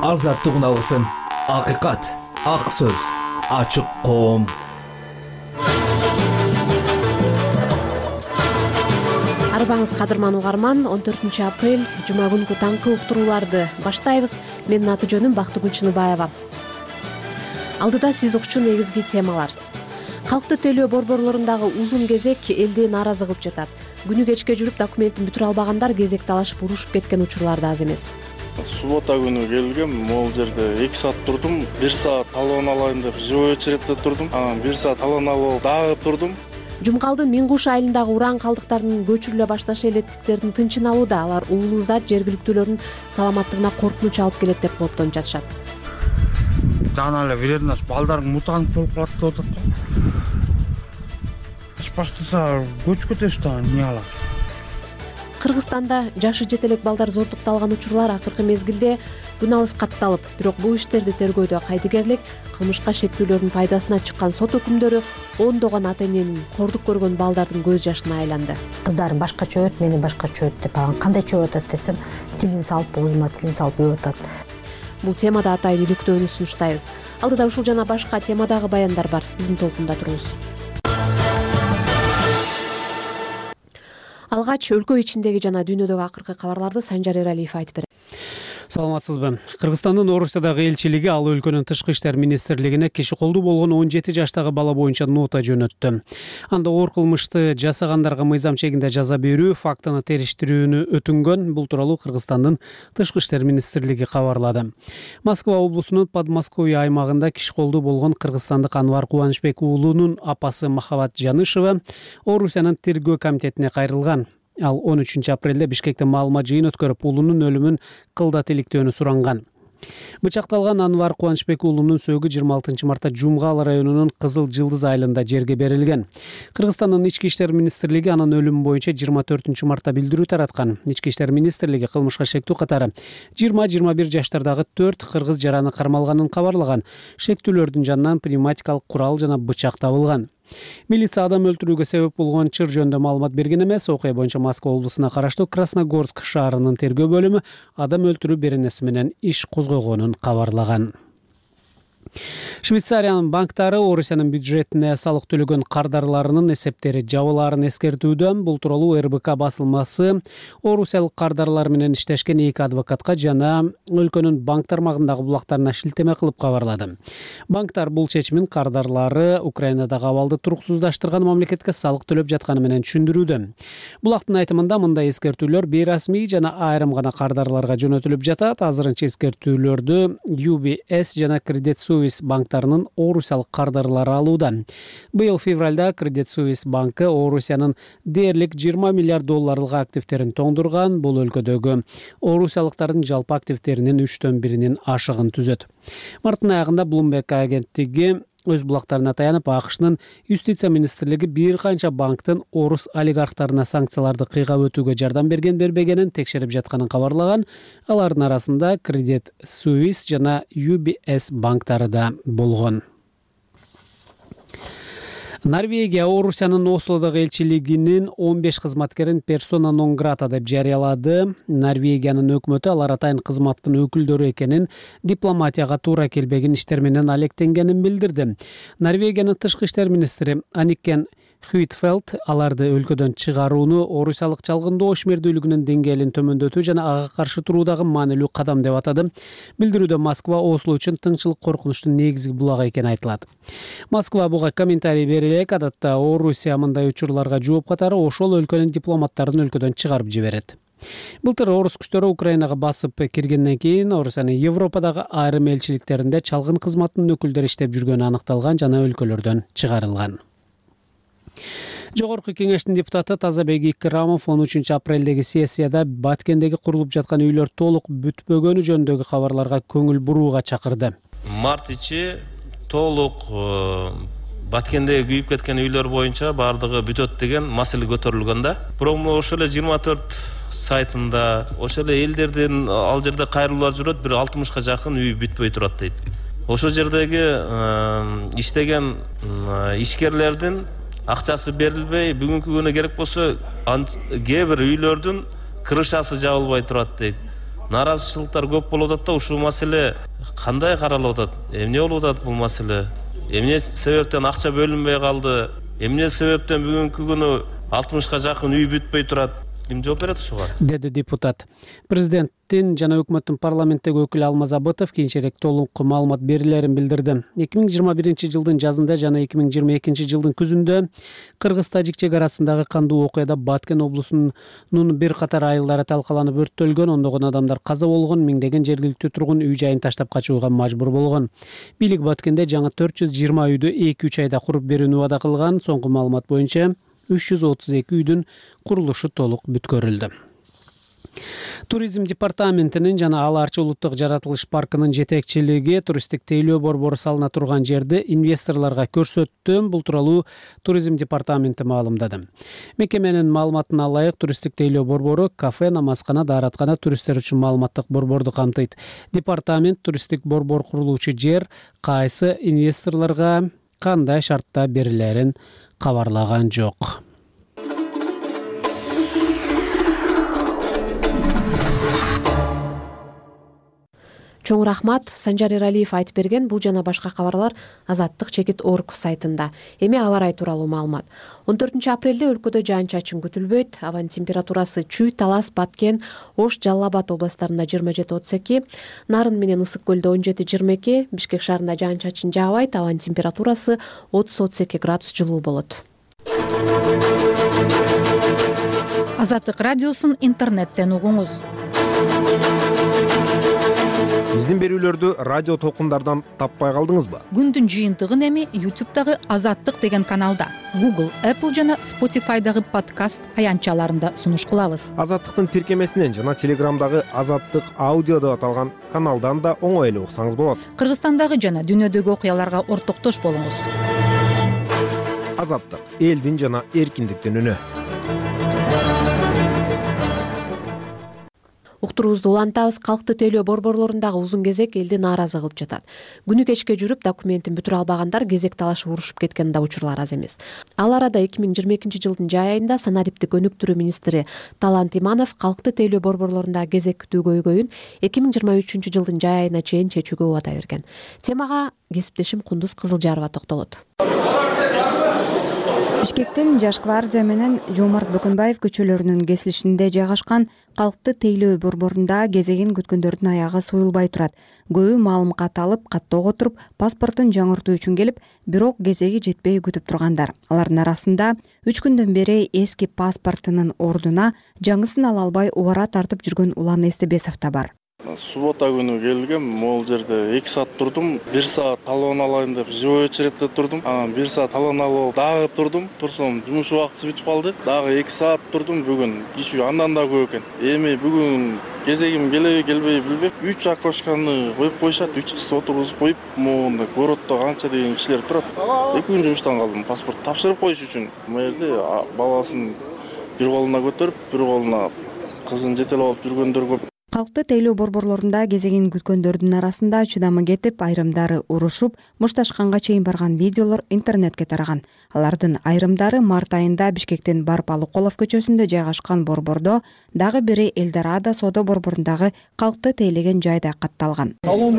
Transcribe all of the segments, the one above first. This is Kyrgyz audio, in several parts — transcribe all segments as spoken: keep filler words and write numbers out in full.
азаттык алсын. Акыйкат, ак сөз, ачык коом. Арбаңыз кадырман угарман, он төртүнчү апрель жума күнкү таңкы уктурууларды баштайбыз. Менин аты жөнүм Бактыгүл Чыныбаева. Алдыда сиз укчу негизги темалар. Калкты төлөө борборлорундагы узун кезек элди нааразы кылып жатат. Күнү кечке жүрүп документин бүтүрө албагандар кезек талашып урушуп кеткен учурлар да аз эмес. Суббота күнү келгем, могул жерде эки саат турдум, бир саат талон алайын деп живой очередде турдум. Анан бир саат талон алып дагы турдум. Жумкалдын Миңгуш айылындагы уран калдыктарын көчүрүлө башташы электиктердин тынчын алууда. Алар уулуу зат жергиликтүүлөрдүн саламаттыгына коркунуч алып келет деп кооптонуп жатышат. Жана эле вредность балдардын мутант болуп калат деп атат го. Баштаса көчүп кетебиз да, эмне алат? Кыргызстанда жашы жете элек балдар зордукталган учурлар акыркы мезгилде күн алыс катталып, бирок бул иштерди тергөөдө кайдыгерлик, кылмышка шектүүлөрдүн пайдасына чыккан сот өкүмдөрү ондогон ата эненин кордук көргөн балдардын көз жашына айланды. Кыздарым башкача өт, мени башкача өт деп анан кандай чөп атат десем, тилин салып оозума тилин салып өп атат. Бул темада атайын иликтөөнү сунуштайбыз. Алдыда ушул жана башка темадагы баяндар бар. Биздин толкунда туруңуз. Алгач өлкө ичиндеги жана дүйнөдөгү акыркы кабарларды Санжар Эралиев айтып берет. Саламатсызбы? Кыргызстандын Орусиядагы элчилиги ал өлкөнүн тышкы иштер министрлигине киши колдуу болгон он жети жаштагы бала боюнча нота жөнөттү. Анда оор кылмышты жасагандарга мыйзам чегинде жаза берүү фактыны териштирүүнү өтүнгөн. Бул тууралуу Кыргызстандын тышкы иштер министрлиги кабарлады. Москва облусунун Подмосковье аймагында киши колдуу болгон кыргызстандык Анвар Кубанычбек уулунун апасы Махабат Жанышева Орусиянын тергөө комитетине кайрылган. Ал он үчүнчү апрелде Бишкекте маалымат жыйын өткөрүп, уулунун өлүмүн кылдат иликтөөнү суранган. Бычакталган Анвар Кубанычбек уулунун сөөгү жыйырма алтынчы мартта Жумгал районунун Кызыл Жылдыз айылында жерге берилген. Кыргызстандын Ички иштер министрлиги анын өлүмү боюнча жыйырма төртүнчү мартта билдирүү тараткан. Ички иштер министрлиги кылмышка шектүү катары жыйырма жыйырма бир жаштардагы төрт кыргыз жараны кармалганын кабарлаган. Шектүүлөрдүн жанынан пневматикалык курал жана бычак табылган. Милиция адам өлтүрүүгө себеп болгон чыр жөнүндө маалымат берген эмес. Окуя боюнча Москва облусуна караштуу Красногорск шаарынын тергөө бөлүмү адам өлтүрүү беренеси менен иш козгогонун кабарлаган. Швейцариянын банктары Орусиянын бюджетине салык төлөгөн кардарларынын эсептери жабылаарын эскертүүдө. Бул тууралуу эр бэ ка басылмасы орусиялык кардарлар менен иштешкен эки адвокатка жана өлкөнүн банк тармагындагы булактарына шилтеме кылып кабарлады. Банктар бул чечимин кардарлары Украинадагы абалды туруксуздаштырган мамлекетке салык төлөп жатканы менен түшүндүрүүдө. Булактын айтымында мындай эскертүүлөр бейрасмий жана айрым гана кардарларга жөнөтүлүп жатат. Азырынча эскертүүлөрдү ю би эс жана Credit Suisse банктарынын орусиялык кардарлары алууда. Быйыл февралда Credit Suisse банкы Орусиянын дээрлик жыйырма миллиард долларлык активтерин тоңдурган. Бул өлкөдөгү орусиялыктардын жалпы активтеринин үчтөн биринин ашыгын түзөт. Марттын аягында Bloomberg агенттиги өз булактарына таянып, АКШнын юстиция министрлиги бир канча банктын орус олигархтарына санкцияларды кыйгап өтүүгө жардам берген бербегенин текшерип жатканын кабарлаган. Алардын арасында Credit Suisse жана ю би эс банктары да болгон. Норвегия Орусиянын Ослодогу элчилигинин он беш кызматкерин персона нон грата деп жарыялады. Норвегиянын өкмөтү алар атайын кызматтын өкүлдөрү экенин, дипломатияга туура келбеген иштер менен алектенгенин билдирди. Норвегиянын тышкы иштер министри Аникен Huitfeldt аларды өлкөдөн чыгарууну орусиялык чалгындоо ишмердүүлүгүнүн деңгээлин төмөндөтүү жана ага каршы туруудагы маанилүү кадам деп атады. Билдирүүдө Москва Осло үчүн тынччылык коркунучтун негизги булагы экени айтылат. Москва буга комментарий бере элек. Адатта Орусия мындай учурларга жооп катары ошол өлкөнүн дипломаттарын өлкөдөн чыгарып жиберет. Былтыр орус күчтөрү Украинага басып киргенден кийин Орусиянын Европадагы айрым элчиликтеринде чалгын кызматтын өкүлдөрү иштеп жүргөнү аныкталган жана өлкөлөрдөн чыгарылган. Жогорку кеңештин депутаты Тазабек Икрамов он үчүнчү апрелдеги сессияда Баткендеги курулуп жаткан үйлөр толук бүтпөгөнү жөнүндөгү кабарларга көңүл бурууга чакырды. Март ичи толук Баткендеги күйүп кеткен үйлөр боюнча бардыгы бүтөт деген маселе көтөрүлгөн да. Бирок ошол эле жыйырма төрт сайтында ошол эле элдердин ал жерде кайрылуулар жүрөт, бир алтымышка жакын үй бүтпөй турат дейт. Ошол жердеги иштеген ишкерлердин акчасы берилбей, бүгүнкү күнү керек болсо кээ бир үйлөрдүн крышасы жабылбай турат дейт. нааразычылыктар көп болуп атат да, ушул маселе кандай каралып атат, эмне болуп атат бул маселе, эмне себептен акча бөлүнбөй калды, эмне себептен бүгүнкү күнү алтымышка жакын үй бүтпөй турат, ким жооп берет ушуга? Деди депутат. Президенттин жана өкмөттүн парламенттеги өкүлү Алмаз Абытов кийинчерээк толук маалымат берилерин билдирди. эки миң жыйырма биринчи жылдын жазында жана эки миң жыйырма экинчи жылдын күзүндө кыргыз-тажик чек арасындагы кандуу окуяда Баткен облусунун бир катар айылдары талкаланып өрттөлгөн, ондогон адамдар каза болгон, миңдеген жергиликтүү тургун үй жайын таштап качууга мажбур болгон. Бийлик Баткенде жаңы төрт жүз жыйырма үйдү эки үч айда куруп берүүнү убада кылган. Соңку маалымат боюнча үч жүз отуз эки үйдүн курулушу толук бүткөрүлдү. Туризм департаментинин жана Ала Арча улуттук жаратылыш паркынын жетекчилиги туристтик тейлөө борбору салына турган жерди инвесторлорго көрсөттү. Бул тууралуу туризм департаменти маалымдады. Мекеменин маалыматына ылайык, туристтик тейлөө борбору кафе, намазкана, даараткана, туристтер үчүн маалыматтык борборду камтыйт. Департамент туристтик борбор курулуучу жер кайсы инвесторлорго кандай шартта берилерин кабарлаган жок. Чоң рахмат, Санжар Эралиев айтып берген. Бул жана башка кабарлар Азаттык чекит орг сайтында. Эми аба ырайы тууралуу маалымат. он төртүнчү апрелде өлкөдө жаан-чачын күтүлбөйт. Абанын температурасы Чүй, Талас, Баткен, Ош, Жалал Абад областарында жыйырма жети отуз эки, Нарын менен Ысык көлдө он жети жыйырма эки, Бишкек шаарында жаан-чачын жаабайт. Абанын температурасы отуз отуз эки градус жылуу болот. Азаттык радиосун интернеттен угуңуз. Биздин берүүлөрдү радио толкундардан таппай калдыңызбы? Күндүн жыйынтыгын эми ютубтагы Азаттык деген каналда, Google, Apple жана Spotify'дагы подкаст аянтчаларында сунуш кылабыз. Азаттыктын тиркемесинен жана Телеграмдагы Азаттык аудио деп аталган каналдан да оңой эле уксаңыз болот. Кыргызстандагы жана дүйнөдөгү окуяларга ортоктош болуңуз. Азаттык — элдин жана эркиндиктин үнү. Уктуруубузду улантабыз. Калкты тейлөө борборлорундагы узун кезек элди нааразы кылып жатат. Күнү кечке жүрүп документин бүтүрө албагандар кезек талашып урушуп кеткен да учурлар аз эмес. Ал арада эки миң жыйырма экинчи жылдын жай айында санариптик өнүктүрүү министри Талант Иманов калкты тейлөө борборлорундагы кезек күтүү көйгөйүн эки миң жыйырма үчүнчү жылдын жай айына чейин чечүүгө убада берген. Темага кесиптешим Кундуз Кызылжарова токтолот. Бишкектин Жаш гвардия менен Жомарт Бөкөнбаев көчөлөрүнүн кесилишинде жайгашкан калкты тейлөө борборунда кезегин күткөндөрдүн аягы суюлбай турат. Көбү маалым кат алып, каттоого туруп, паспортун жаңыртуу үчүн келип, бирок кезеги жетпей күтүп тургандар. Алардын арасында үч күндөн бери эски паспортунун ордуна жаңысын ала албай убара тартып жүргөн Улан Эстебесов да бар. Суббота күнү келгем, могул жерде эки саат турдум. бир саат талон алайын деп живой очередте турдум. Анан бир саат талон алып дагы турдум. Турсам жумуш убактысы бүтүп калды. Дагы эки саат турдум. Бүгүн киши андан да көп экен. Эми бүгүн кезегим келеби келбей билбеп, үч окошканы коюп коюшат, үч кызды отургузуп коюп, могунда городдо канча деген кишилер турат. эки күн жумуштан калдым паспорт тапшырып коюш үчүн. Бул жерде баласын бир колуна көтөрүп, бир колуна кызын жетелеп алып жүргөндөр көп. Калкты тейлөө борборлорунда кезегин күткөндөрдүн арасында чыдамы кетип, айрымдары урушуп, мушташканга чейин барган видеолор интернетке тараган. Алардын айрымдары март айында Бишкектин Барпалыколов көчөсүндө жайгашкан борбордо, дагы бири Элдорадо соода борборундагы калкты тейлеген жайда катталган.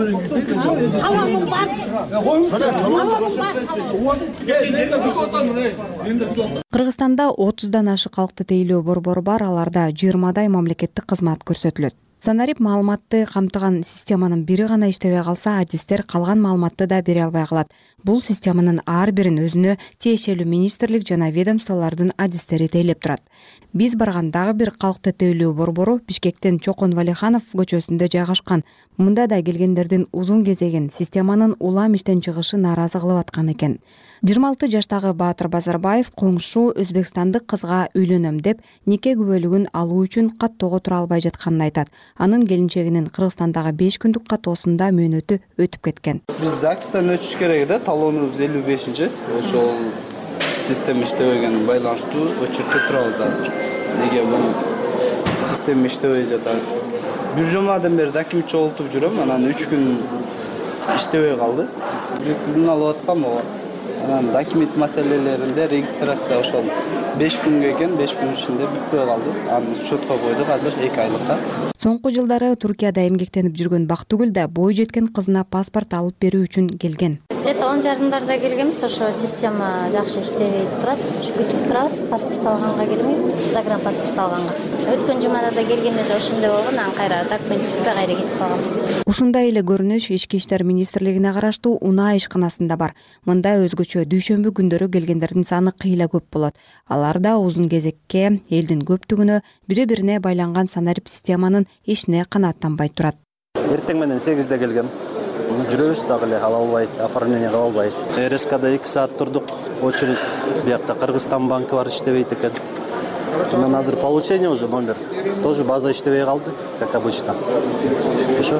Кыргызстанда отуздан ашы калкты тейлөө борбору бар, аларда жыйырмадай мамлекеттик кызмат көрсөтүлөт. Санарип маалыматты камтыган системанын бири гана иштебей калса, адистер калган маалыматты да бере албай калат. Бул системанын ар бирин өзүнө тиешелүү министрлик жана ведомстволордун адистери тейлеп турат. Биз барган дагы бир калкты тейлөө борбору Бишкектин Чокон Валиханов көчөсүндө жайгашкан. Мында да келгендердин узун кезегин системанын улам иштен чыгышы нааразы кылып аткан экен. жыйырма алты жаштагы Баатыр Базарбаев коңшу өзбекстандык кызга үйлөнөм деп нике күбөлүгүн алуу үчүн каттоого тура албай жатканын айтат. Анын келинчегинин Кыргызстандагы беш күндүк каттоосунда мөөнөтү өтүп кеткен. Биз ЗАГСтан өтүш керек да, талонубуз элүү бешинчи. Ошол система иштебеген байланыштуу өчүртүп турабыз азыр. Неге бул система иштебей жатат? Бир жумадан бери документ чогултуп жүрөм, анан үч күн иштебей калды. Кызын алып аткам ого. Анан документ маселелеринде регистрация ошол беш күнгө экен, беш күн ичинде бүтпөй калды. Аны учетко койдук азыр эки айлыкка. Соңку жылдары Туркияда эмгектенип жүргөн Бактыгүл да бой жеткен кызына паспорт алып берүү үчүн келген. Где то он жарымдарда келгенбиз, ошо система жакшы иштебей турат. Күтүп турабыз, паспорт алганга келмейбиз, загран паспорт алганга. Өткөн жумада да келгенде да ошондой болгон, анан кайра документ бүтпөй кайра кетип калганбыз. Ушундай эле көрүнүш Ички иштер министрлигине караштуу Унаа ишканасында бар. Мында өзгөчө дүйшөмбү күндөрү келгендердин саны кыйла көп болот. Алар да узун кезекке, элдин көптүгүнө, бири-бирине байланган санарип системанын ишине канааттанбай турат. Эртең менен сегизде келгем. Жүрөбүз дагы эле ала албайт, оформление кыла албайт. РСКда эки саат турдук, очередь. Биякта Кыргызстан банкы бар, иштебейт экен. Анан азыр получение уже номер. Тоже база иштебей калды, как обычно. Ошо.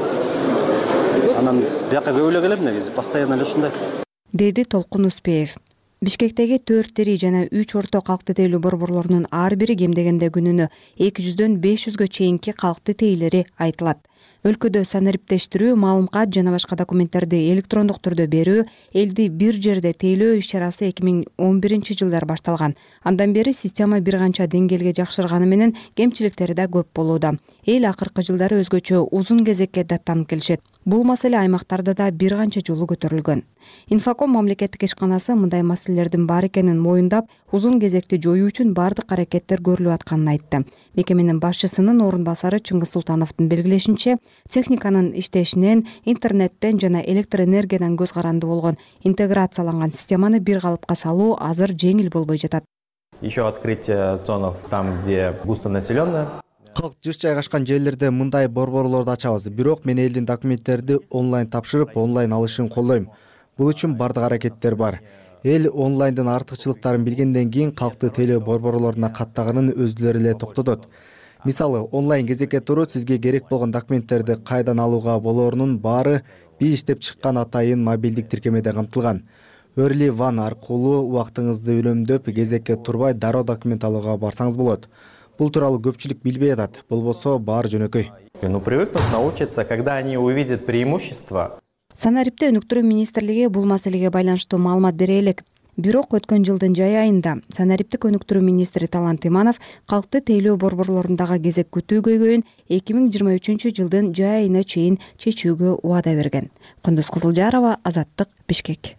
Анан бияка көп эле келем негизи, постоянно эле ушундай. Деди Толкун Успеев. Бишкектеги төрт тери жана үч орто калкты тейлөө борборлорунун ар бири кем дегенде күнүнө эки жүздөн беш жүзгө чейинки калкты тейлери айтылат. Өлкөдө санариптештирүү, маалымкат жана башка документтерди электрондук түрдө берүү, элди бир жерде тейлөө иш-чарасы эки миң он биринчи жылдары башталган. Андан бери система бир канча деңгээлге жакшырганы менен кемчиликтери да көп болууда. Эл акыркы жылдары өзгөчө узун кезекке даттанып келишет. Бул маселе аймактарда да бир канча жолу көтөрүлгөн. Инфоком мамлекеттик ишканасы мындай маселелердин бар экенин моюндап, узун кезекти жоюу үчүн бардык аракеттер көрүлүп атканын айтты. Мекеменин башчысынын орун басары Чыңгыз Султановдун белгилешинче, техниканын иштешинен, интернеттен жана электр энергиядан көз каранды болгон интеграцияланган системаны бир калыпка салуу азыр жеңил болбой жатат. Еще открытие зонов там, где густонаселенное. Калк жыш жайгашкан жерлерде мындай борборлорду ачабыз. Бирок мен элдин документтерди онлайн тапшырып, онлайн алышын колдойм. Бул үчүн бардык аракеттер бар. Эл онлайндын артыкчылыктарын билгенден кийин калкты тейлөө борборлоруна каттаганын өздөрү эле токтотот. Мисалы, онлайн кезекке туруп, сизге керек болгон документтерди кайдан алууга болоорунун баары биз иштеп чыккан атайын мобилдик тиркемеде камтылган. Early One аркылуу убактыңызды үнөмдөп, кезекке турбай дароо документ алууга барсаңыз болот. Бул тууралуу көпчүлүк билбей атат, болбосо баары жөнөкөй. Ну, привыкнут научиться, когда они увидят преимущества. Санариптте өнүктүрүү министрлиги бул маселеге байланыштуу маалымат бере элек. Бирок өткөн жылдын жай айында санариптик өнүктүрүү министри Талант Иманов калкты тейлөө борборлорундагы кезек күтүү көйгөйүн эки миң жыйырма үчүнчү жылдын жай айына чейин чечүүгө убада берген. Кундуз Кызылжарова, Азаттык, Бишкек.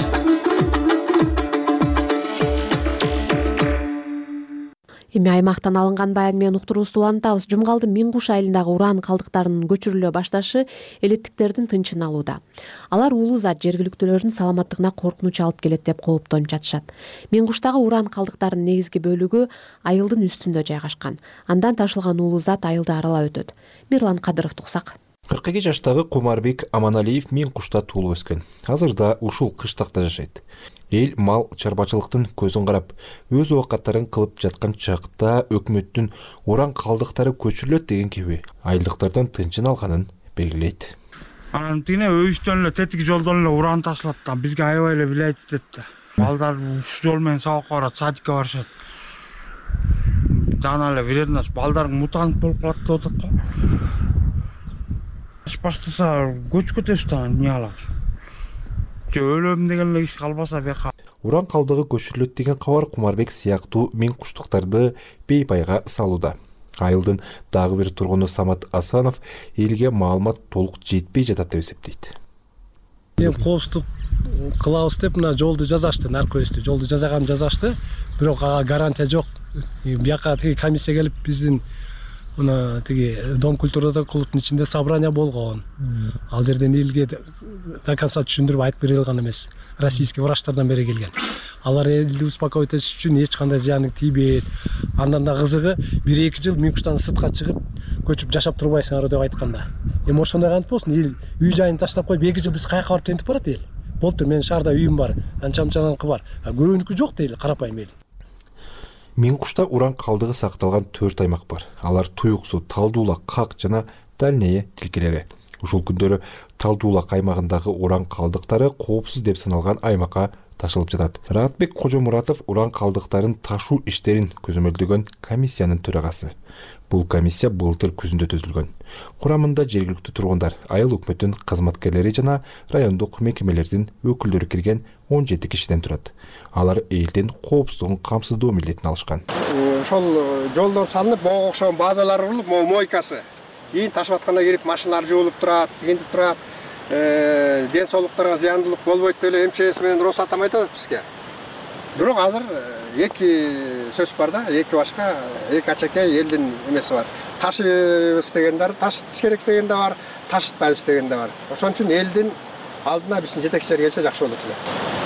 Эми аймактан алынган баян менен уктуруубузду улантабыз. Жумгалдын Миң Куш айылындагы уран калдыктарынын көчүрүлө башташы элеттиктердин тынчын алууда. Алар уулуу зат жергиликтүүлөрдүн саламаттыгына коркунуч алып келет деп кооптонуп жатышат. Миң Куштагы уран калдыктарынын негизги бөлүгү айылдын үстүндө жайгашкан. Андан ташылган уулуу зат айылды аралап өтөт. Мирлан Кадыров туксак. кырк эки жаштагы Кумарбек Аманалиев Миң Кушта туулуп өскөн. Азырда ушул кыштакта жашайт. Эл мал чарбачылыктын көзүн карап, өз убакаттарын кылып жаткан чакта өкмөттүн уран калдыктары көчүрүлөт деген кеби айылдыктардан тынчын алганын белгилейт. Анан тине өйүштөн эле тетик жолдон эле уран ташылат да, бизге аябай эле билет этет да. Балдар ушу жол менен сабакка барат, садикке барышат. Жана эле вредность, балдардын мутант болуп калат деп атат го. Аш баштаса көчүп кетебиз да, эмне алабыз? Же өлөм деген эле иш калбаса бияка. Уран калдыгы көчүрүлөт деген кабар Кумарбек сыяктуу Миң Куштуктарды бейпайга салууда. Айылдын дагы бир тургуну Самат Асанов элге маалымат толук жетпей жатат деп эсептейт. Эми коопсуздук кылабыз деп мына жолду жазашты, наркөстү. Жолду жазаган жазашты, бирок ага гарантия жок. Бияка тиги комиссия келип биздин мына тиги Дом культурада клубтун ичинде собрание болгон. Ал жерден элге до конца түшүндүрүп айтып бере алган эмес. Российский врачтардан бери келген. Алар элди успокоить этиш үчүн эч кандай зыяны тийбейт. Андан да кызыгы бир эки жыл Миң Куштан сыртка чыгып, көчүп жашап турбайсыңар деп айтканда. Эми ошондой кантип болсун, эл үй жайын таштап коюп эки жыл биз каяка барып тентип барат эл. Болуптур, менин шаарда үйүм бар, анча-мынчаныкы бар. Көбүнүкү жок дейли, карапайым эл. Миң Кушта уран калдыгы сакталган төрт аймак бар. Алар Туюк суу, Талдуулак, Как жана Дальнее тилкелери. Ушул күндөрү Талдуулак аймагындагы уран калдыктары коопсуз деп саналган аймакка ташылып жатат. Раатбек Кожомуратов уран калдыктарын ташуу иштерин көзөмөлдөгөн комиссиянын төрагасы. Бул комиссия былтыр күзүндө түзүлгөн. Курамында жергиликтүү тургундар, айыл өкмөтүнүн кызматкерлери жана райондук мекемелердин өкүлдөрү кирген он жети кишиден турат. Алар элдин коопсуздугун камсыздоо милдетин алышкан. Ошол жолдор салынып, мага окшогон базалар курулуп, могу мойкасы. кийин ташып атканда кирип машиналар жуулуп турат, кийинтип турат. Ден соолуктарга зыяндуулук болбойт деп эле МЧС менен Росатом айтып атат бизге. Бирок азыр эки сөз бар да, эки башка, эки ачакей элдин эмеси бар. Ташыбыз дегендер, ташытыш керек деген да бар, ташытпайбыз деген да бар. Ошон үчүн элдин алдына биздин жетекчилер келсе жакшы болот эле.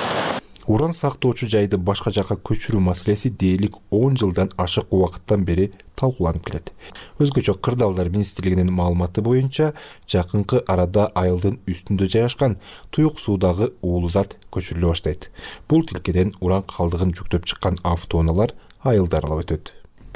Уран сактоочу жайды башка жакка көчүрүү маселеси дээрлик он жылдан ашык убакыттан бери талкууланып келет. Өзгөчө Кырдаалдар министрлигинин маалыматы боюнча, жакынкы арада айылдын үстүндө жайгашкан туюк суудагы уулуу зат көчүрүлө баштайт. Бул тилкеден уран калдыгын жүктөп чыккан автоунаалар айылды аралап өтөт.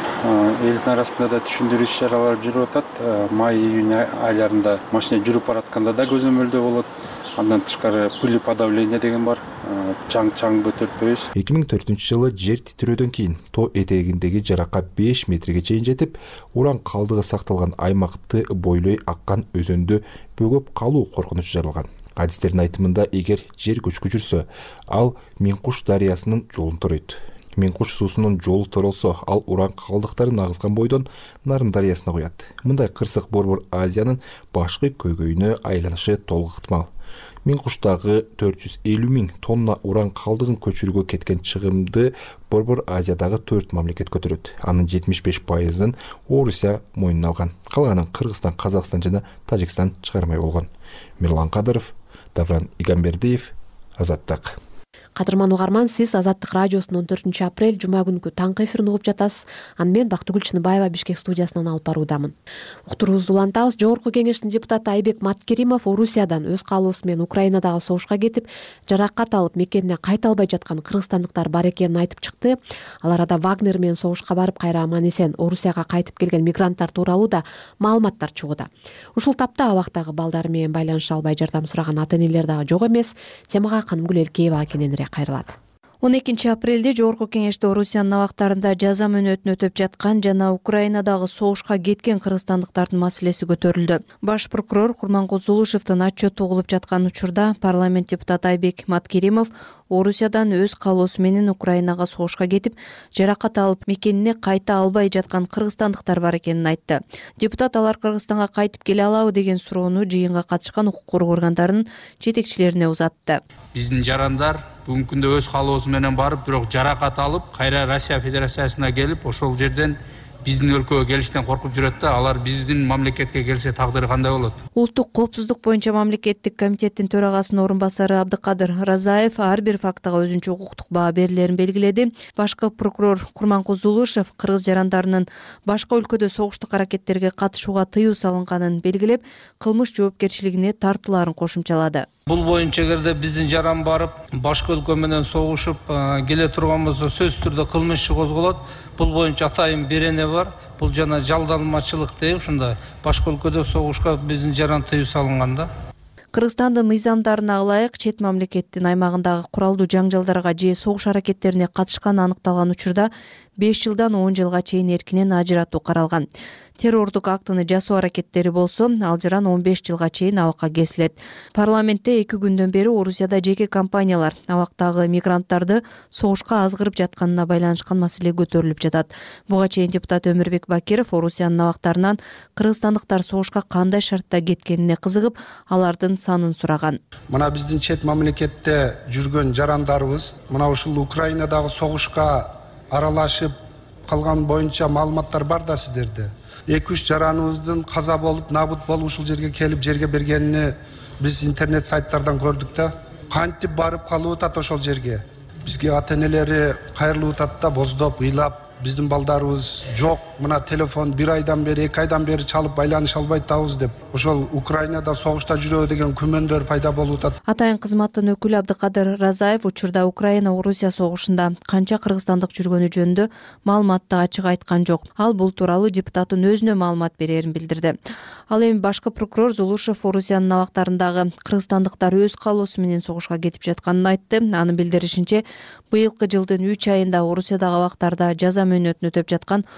Элдин арасында да түшүндүрүү иш-чаралар жүрүп атат. Май, июнь айларында машина жүрүп баратканда да көзөмөлдөө болот. Андан тышкары пылеподавление деген бар. Чаң-чаң көтөртпөйбүз. эки миң төртүнчү жылы жер титирөөдөн кийин тоо этегиндеги жаракка беш метрге чейин жетип, уран калдыгы сакталган аймакты бойлой аккан өзөндө бөгөп калуу коркунучу жаралган. Адистердин айтымында, эгер жер көчкү жүрсө, ал Миңкуш дарыясынын жолун торойт. Миңкуш суусунун жолу торолсо, ал уран калдыктарын агызган бойдон Нарын дарыясына куят. Мындай кырсык Борбор Азиянын башкы көйгөйүнө айланышы толук ыктымал. Миңкуштагы төрт жүз элүү миң тонна уран калдыгын көчүрүүгө кеткен чыгымды Борбор Азиядагы төрт мамлекет көтөрөт. Анын жетимиш беш пайызын Орусия мойнуна алган. Калганын Кыргызстан, Казакстан жана Тажикстан чыгармай болгон. Мирлан Кадыров, Давран Игамбердиев, Азаттык. Кадырман угарман, сиз Азаттык радиосунун он төртүнчү апрель жума күнкү таңкы эфирин угуп жатасыз. Аны мен Бактыгүл Чыныбаева Бишкек студиясынан алып баруудамын. Уктуруубузду улантабыз. Жогорку кеңештин депутаты Айбек Маткеримов Орусиядан өз каалоосу менен Украинадагы согушка кетип, жаракат алып мекенине кайта албай жаткан кыргызстандыктар бар экенин айтып чыкты. Ал арада Вагнер менен согушка барып кайра аман эсен Орусияга кайтып келген мигранттар тууралуу да маалыматтар чыгууда. Ушул тапта абактагы балдары менен байланыша албай жардам сураган ата-энелер дагы жок эмес. Темага Канымгүл Элкеева кененирээк кайрылат. он экинчи апрелде жогорку кеңеште Орусиянын абактарында жаза мөөнөтүн өтөп жаткан жана Украинадагы согушка кеткен кыргызстандыктардын маселеси көтөрүлдү. Баш прокурор Курманкул Зулушевдин отчету угулуп жаткан учурда парламент депутаты Айбек Маткеримов Орусиядан өз каалоосу менен Украинага согушка кетип, жаракат алып мекенине кайта албай жаткан кыргызстандыктар бар экенин айтты. Депутат алар Кыргызстанга кайтып келе алабы деген суроону жыйынга катышкан укук коргоо органдарынын жетекчилерине узатты. Биздин жарандар бүгүнкү күндө өз каалоосу менен барып, бирок жаракат алып, кайра Россия Федерациясына келип, ошол жерден биздин өлкөгө келиштен коркуп жүрөт да, алар биздин мамлекетке келсе тагдыры кандай болот? Улуттук коопсуздук боюнча мамлекеттик комитеттин төрагасынын орун басары Абдыкадыр Разаев ар бир фактыга өзүнчө укуктук баа берилерин белгиледи. Башкы прокурор Курманкул Зулушев кыргыз жарандарынын башка өлкөдө согуштук аракеттерге катышууга тыюу салынганын белгилеп, кылмыш жоопкерчилигине тартылаарын кошумчалады. Бул боюнча эгерде биздин жаран барып, башка өлкө менен согушуп келе турган болсо, сөзсүз түрдө кылмыш иши козголот. Бул боюнча атайын берене бар. Бул жана жалданмачылык дейт, ушундай башка өлкөдө согушка биздин жаран тыюу салынганда. Кыргызстандын мыйзамдарына ылайык чет мамлекеттин аймагындагы куралдуу жаңжалдарга же согуш аракеттерине катышканы аныкталган учурда беш жылдан он жылга чейин эркинен ажыратуу каралган. Террордук актыны жасоо аракеттери болсо, ал жаран он беш жылга чейин абакка кесилет. Парламентте эки күндөн бери Орусияда жеке компаниялар абактагы мигранттарды согушка азгырып жатканына байланышкан маселе көтөрүлүп жатат. Буга чейин депутат Өмүрбек Бакиров Орусиянын абактарынан кыргызстандыктар согушка кандай шартта кеткенине кызыгып, алардын санын сураган. Мына биздин чет мамлекетте жүргөн жарандарыбыз мына ушул Украинадагы согушка аралашып калган боюнча маалыматтар бар да сиздерде. эки үч жараныбыздын каза болуп, набут болуп ушул жерге келип жерге бергенини биз интернет сайттардан көрдүк да. Кантип барып калып атат ошол жерге. Бизге ата-энелери кайрылып атат да, боздоп, ыйлап, биздин балдарыбыз жок, мына телефон бир айдан бери, эки айдан бери чалып байланыша албай атабыз деп. Ошол Украинада согушта жүрөбү деген күмөндөр пайда болуп атат. Атайын кызматтын өкүлү Абдыкадыр Разаев учурда Украина Орусия согушунда канча кыргызстандык жүргөнү жөнүндө маалыматты ачык айткан жок. Ал бул тууралуу депутаттын өзүнө маалымат берерин билдирди. Ал эми башкы прокурор Зулушев Орусиянын абактарындагы кыргызстандыктар өз каалоосу менен согушка кетип жатканын айтты. Анын билдиришинче, быйылкы жылдын үч айында Орусиядагы абактарда жаза мөөнөтүн өтөп жаткан он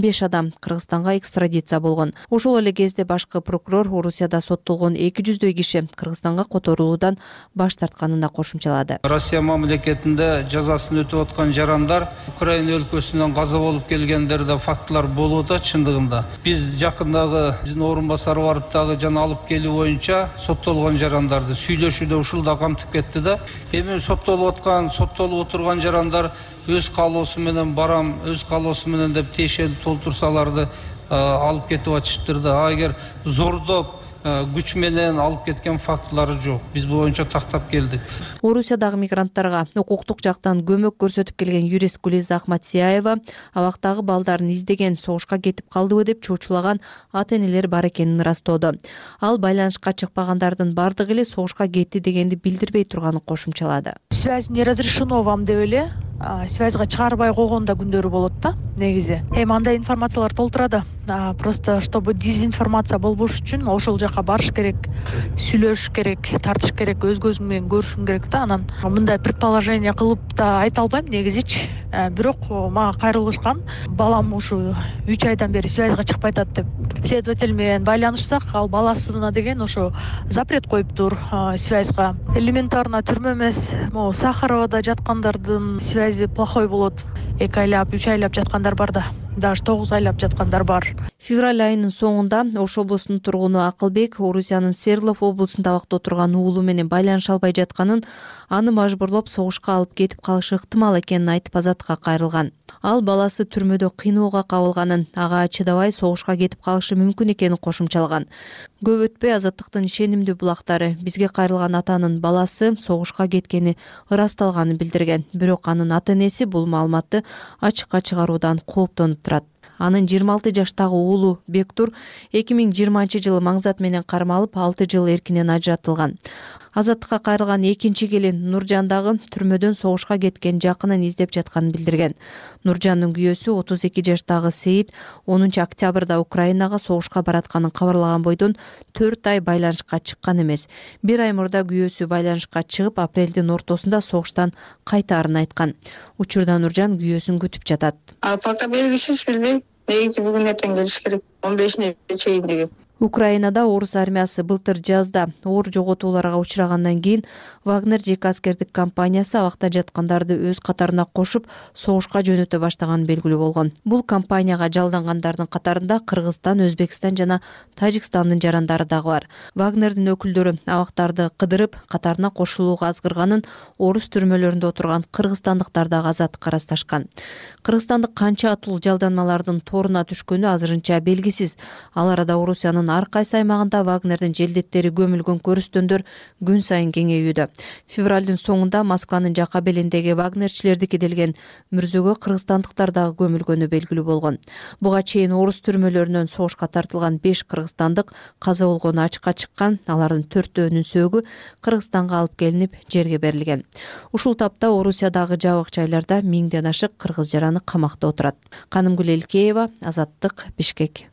он беш адам Кыргызстанга экстрадиция болгон. Ошол эле кезде башкы прокурор Орусияда соттолгон эки жүздөй киши Кыргызстанга которулуудан баш тартканын да кошумчалады. Россия мамлекетинде жазасын өтүп аткан жарандар Украина өлкөсүнөн каза болуп келгендерде фактылар болуп атат чындыгында. Биз жакындагы биздин орун басары барып дагы жана алып келүү боюнча соттолгон жарандарды сүйлөшүүдө ушул да камтып кетти да. Эми соттолуп аткан, соттолуп отурган жарандар өз каалоосу менен барам, өз каалоосу менен деп тиешелүү толтурсаларды алып кетип атышыптыр да. Эгер зордоп күч менен алып кеткен фактылары жок. Биз бул боюнча тактап келдик. Орусиядагы мигранттарга укуктук жактан көмөк көрсөтүп келген юрист Гулиза Ахматсияева абактагы балдарын издеген согушка кетип калдыбы деп чоочулаган ата-энелер бар экенин ырастоодо. Ал байланышка чыкпагандардын бардыгы эле согушка кетти дегенди билдирбей турганын кошумчалады. Связь не разрешено вам деп эле связьга чыгарбай койгон да күндөрү болот да негизи. Эми андай информациялар толтурады. Просто чтобы дезинформация болбош үчүн ошол жака барыш керек, сүйлөшүш керек, тартыш керек, өз көзүң менен көрүшүң керек да. Анан мындай предположение кылып да айта албайм негизичи. Бирок мага кайрылышкан, балам ушу үч айдан бери связьга чыкпай атат деп. Следователь менен байланышсак, ал баласына деген ошо запрет коюптур связьга. Элементарно түрмө эмес, могу Сахаровада жаткандардын связи плохой болот. эки айлап, үч айлап жаткандар бар да. Даже тогуз айлап жаткандар бар. Февраль айынын соңунда Ош облусунун тургуну Акылбек Орусиянын Свердлов облусунда абакта отурган уулу менен байланыша албай жатканын, аны мажбурлап согушка алып кетип калышы ыктымал экенин айтып азаттыкка кайрылган. Ал баласы түрмөдө кыйноого кабылганын, ага чыдабай согушка кетип калышы мүмкүн экенин кошумчалаган. Көп өтпөй Азаттыктын ишенимдүү булактары бизге кайрылган атанын баласы согушка кеткени ырасталганын билдирген. Бирок анын ата-энеси бул маалыматты ачыкка чыгаруудан кооптонуп турат. Анын жыйырма алты жаштагы уулу Бектур эки миң жыйырманчы жылы маңзат менен кармалып алты жыл эркинен ажыратылган. Азаттыкка кайрылган экинчи келин Нуржан дагы түрмөдөн согушка кеткен жакынын издеп жатканын билдирген. Нуржандын күйөөсү отуз эки жаштагы Сейит онунчу октябрда Украинага согушка баратканын кабарлаган бойдон төрт ай байланышка чыккан эмес. Бир ай мурда күйөөсү байланышка чыгып, апрелдин ортосунда согуштан кайтаарын айткан. Учурда Нуржан күйөөсүн күтүп жатат. А пока белгисиз, билбейм. Неги бүгүн эртең келиш керек. он бешине чейин деген. Украинада орус армиясы былтыр жазда оор жоготууларга учрагандан кийин Вагнер жеке аскердик компаниясы абакта жаткандарды өз катарына кошуп согушка жөнөтө баштаганын белгилүү болгон. Бул компанияга жалдангандардын катарында Кыргызстан, Өзбекстан жана Тажикстандын жарандары дагы бар. Вагнердин өкүлдөрү абактарды кыдырып, катарына кошулууга азгырганын орус түрмөлөрүндө отурган кыргызстандыктар дагы азаттыкка ырасташкан. Кыргызстандык канча атул жалданмалардын торуна түшкөнү азырынча белгисиз. Ал арада Орусиянын ар кайсы аймагында Вагнердин желдеттери көмүлгөн көрүстөндөр күн сайын кеңейүүдө. Февралдын соңунда Москванын жака белиндеги вагнерчилердики делген мүрзөгө кыргызстандыктар дагы көмүлгөнү белгилүү болгон. Буга чейин орус түрмөлөрүнөн согушка тартылган беш кыргызстандык каза болгону ачыкка чыккан. Алардын төртөөнүн сөөгү Кыргызстанга алып келинип жерге берилген. Ушул тапта Орусиядагы жабык жайларда миңден ашык кыргыз жараны камакта отурат. Канымгүл Элкеева, Азаттык, Бишкек.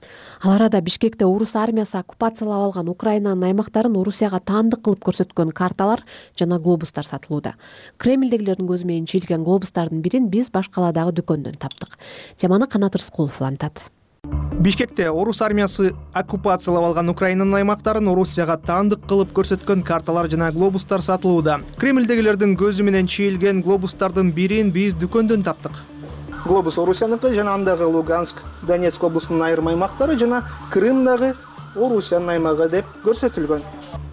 Ал арада Бишкекте орус армиясы оккупациялап алган Украинанын аймактарын Орусияга таандык кылып көрсөткөн карталар жана глобустар сатылууда. Кремлдегилердин көзү менен чийилген глобустардын бирин биз баш каладагы дүкөндөн таптык. Теманы Канат Рыскулов улантат. Бишкекте орус армиясы оккупациялап алган Украинанын аймактарын Орусияга таандык кылып көрсөткөн карталар жана глобустар сатылууда. Кремлдегилердин көзү менен чийилген глобустардын бирин биз дүкөндөн таптык. Глобус Орусияныкы жана андагы Луганск, Донецк облусунун айрым аймактары жана Крымдагы Орусиянын аймагы деп көрсөтүлгөн.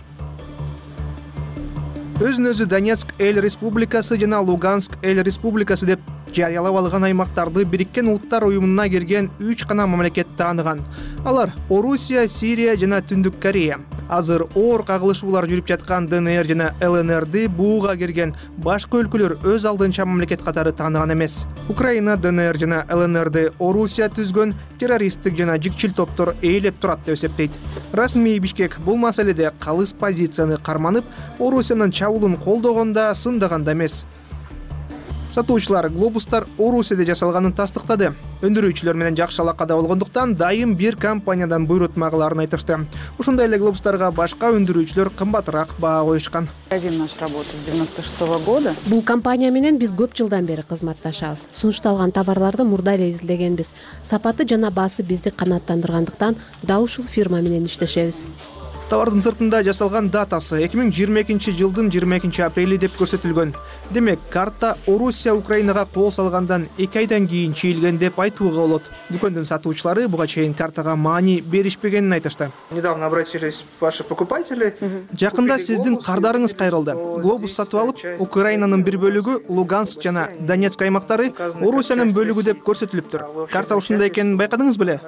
Өзүн өзү Донецк эл республикасы жана Луганск эл республикасы деп жарыялап алган аймактарды Бириккен Улуттар уюмуна кирген үч гана мамлекет тааныган. Алар Орусия, Сирия жана Түндүк Корея. Азыр оор кагылышуулар жүрүп жаткан ДНР жана ЛНРди бууга кирген башка өлкөлөр өз алдынча мамлекет катары тааныган эмес. Украина, ДНР жана ЛНРди Орусия түзгөн террористтик жана жикчил топтор ээлеп турат деп эсептейт. Расмий Бишкек бул маселеде калыс позицияны карманып, Орусиянын чабуулун колдогонда сындаганда эмес. Сатуучулар глобустар Орусияда жасалганын тастыктады. Өндүрүүчүлөр менен жакшы алакада болгондуктан дайым бир компаниядан буйрутмагыларын айтышты. Ушундай эле глобустарга башка өндүрүүчүлөр кымбатыраак баа коюшкан. Бул компания менен биз көп жылдан бери кызматташабыз. Сунушталган товарларды мурда эле изилдегенбиз. Сапаты жана баасы бизди канааттандыргандыктан дал ушул фирма менен иштешебиз. Товардын сыртында жасалган датасы эки миң жыйырма экинчи жылдын жыйырма экинчи апрели деп көрсөтүлгөн. Демек, карта Орусия Украинага кол салгандан эки айдан кийин чийилген деп айтууга болот. Дүкөндүн сатуучулары буга чейин картага маани беришпегенин айтышты. Недавно обратились ваши покупатели. Жакында сиздин кардарыңыз кайрылды. Глобус сатып алып, Украинанын бир бөлүгү Луганск жана Донецк аймактары Орусиянын бөлүгү деп көрсөтүлүптүр. Карта ушундай экенин байкадыңыз беле?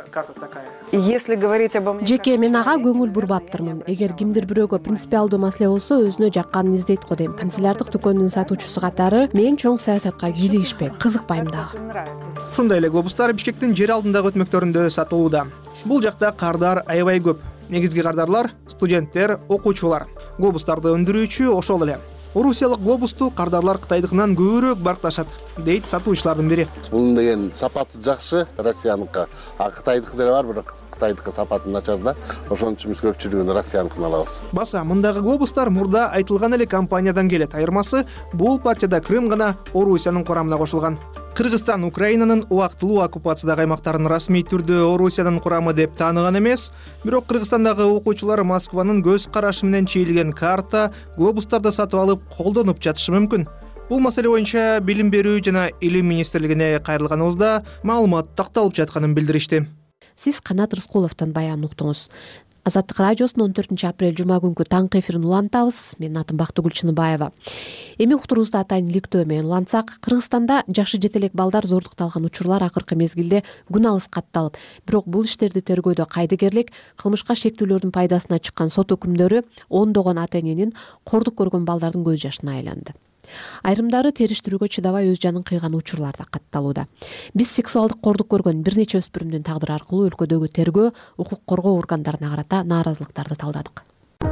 Если говорить об Жеке мен ага көңүл бурбаптырмын. Эгер кимдир бирөөгө принципиалдуу маселе болсо, өзүнө жакканын издейт го дейм. Канцелярдык дүкөндүн сатуучусу катары мен чоң саясатка кийлигишпейм. Кызыкпайм дагы. Ушундай эле глобустар Бишкектин жер алдындагы өтмөктөрүндө сатылууда. Бул жакта кардар аябай көп. Негизги кардарлар студенттер, окуучулар. Глобустарды өндүрүүчү ошол эле. Орусиялык глобусту кардарлар Кытайдыкынан көбүрөөк баркташат, дейт сатуучулардын бири. Бул деген сапаты жакшы Россияныкы, а Кытайдыкы деле бар, бирок Кытайдыкы сапаты начар да. Ошон үчүн биз көпчүлүгүн Россияныкын алабыз. Баса, мындагы глобустар мурда айтылган эле компаниядан келет. Айырмасы бул партияда Крым гана Орусиянын курамына кошулган. Кыргызстан Украинанын убактылуу оккупациядагы аймактарын расмий түрдө Орусиянын курамы деп тааныган эмес, бирок Кыргызстандагы окуучулар Москванын көз карашы менен чийилген карта глобустарды сатып алып колдонуп жатышы мүмкүн. Бул маселе боюнча Билим берүү жана Илим министрлигине кайрылганыбызда маалымат такталып жатканын билдиришти. Сиз Канат Рыскуловдон баян уктуңуз. Азаттык радиосунун он төртүнчү апрель жума күнкү таңкы эфирин улантабыз. Менин атым Бактыгүл Чыныбаева. Эми уктуруубузду атайын иликтөө менен улантсак, Кыргызстанда жашы жетелек балдар зордукталган учурлар акыркы мезгилде күн алыс катталып, бирок бул иштерди тергөөдө кайдыгерлик, кылмышка шектүүлөрдүн пайдасына чыккан сот өкүмдөрү ондогон ата-эненин кордук көргөн балдардын көз жашына айланды. Айрымдары териштирүүгө чыдабай өз жанын кыйган учурлар да катталууда. Биз сексуалдык кордук көргөн бир нече өспүрүмдүн тагдыры аркылуу өлкөдөгү тергөө, укук коргоо органдарына карата нааразылыктарды талдадык.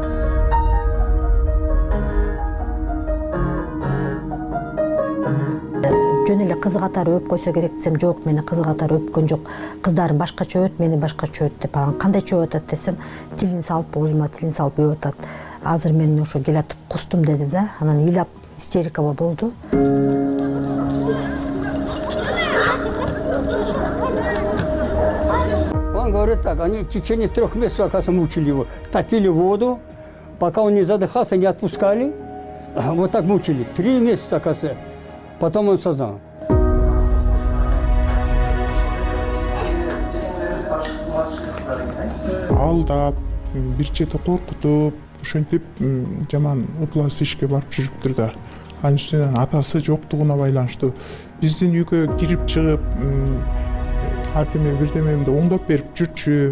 Жөн эле кызы катары өп койсо керек десем, жок, мени кызы катары өпкөн жок. Кыздарым башкача өт, мени башкача өт деп анан кандайча өп атат десем, тилин салып, оозума тилин салып өп атат. Азыр мен ошо келатып кустум деди да, анан ыйлап истерика болду. Он говорит так, они в течение трех месяцев, оказывается, мучили его. Топили воду, пока он не задыхался, не отпускали. Вот так мучили. Три месяца, оказывается. Потом он сознал. Алдап, бир чети коркутуп, ошентип жаман ыплас ишке барып жүрүптүр да. Анын үстүнөн атасы жоктугуна байланыштуу биздин үйгө кирип чыгып, артеме бирдемемди оңдоп берип жүрчү.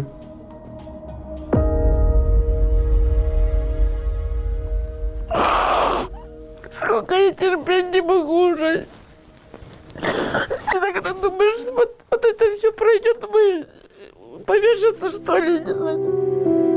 Сколько я терпеть не могу уже. Когда когда думаешь, вот, вот это все пройдет, думаешь, повешаться что ли, не знаю.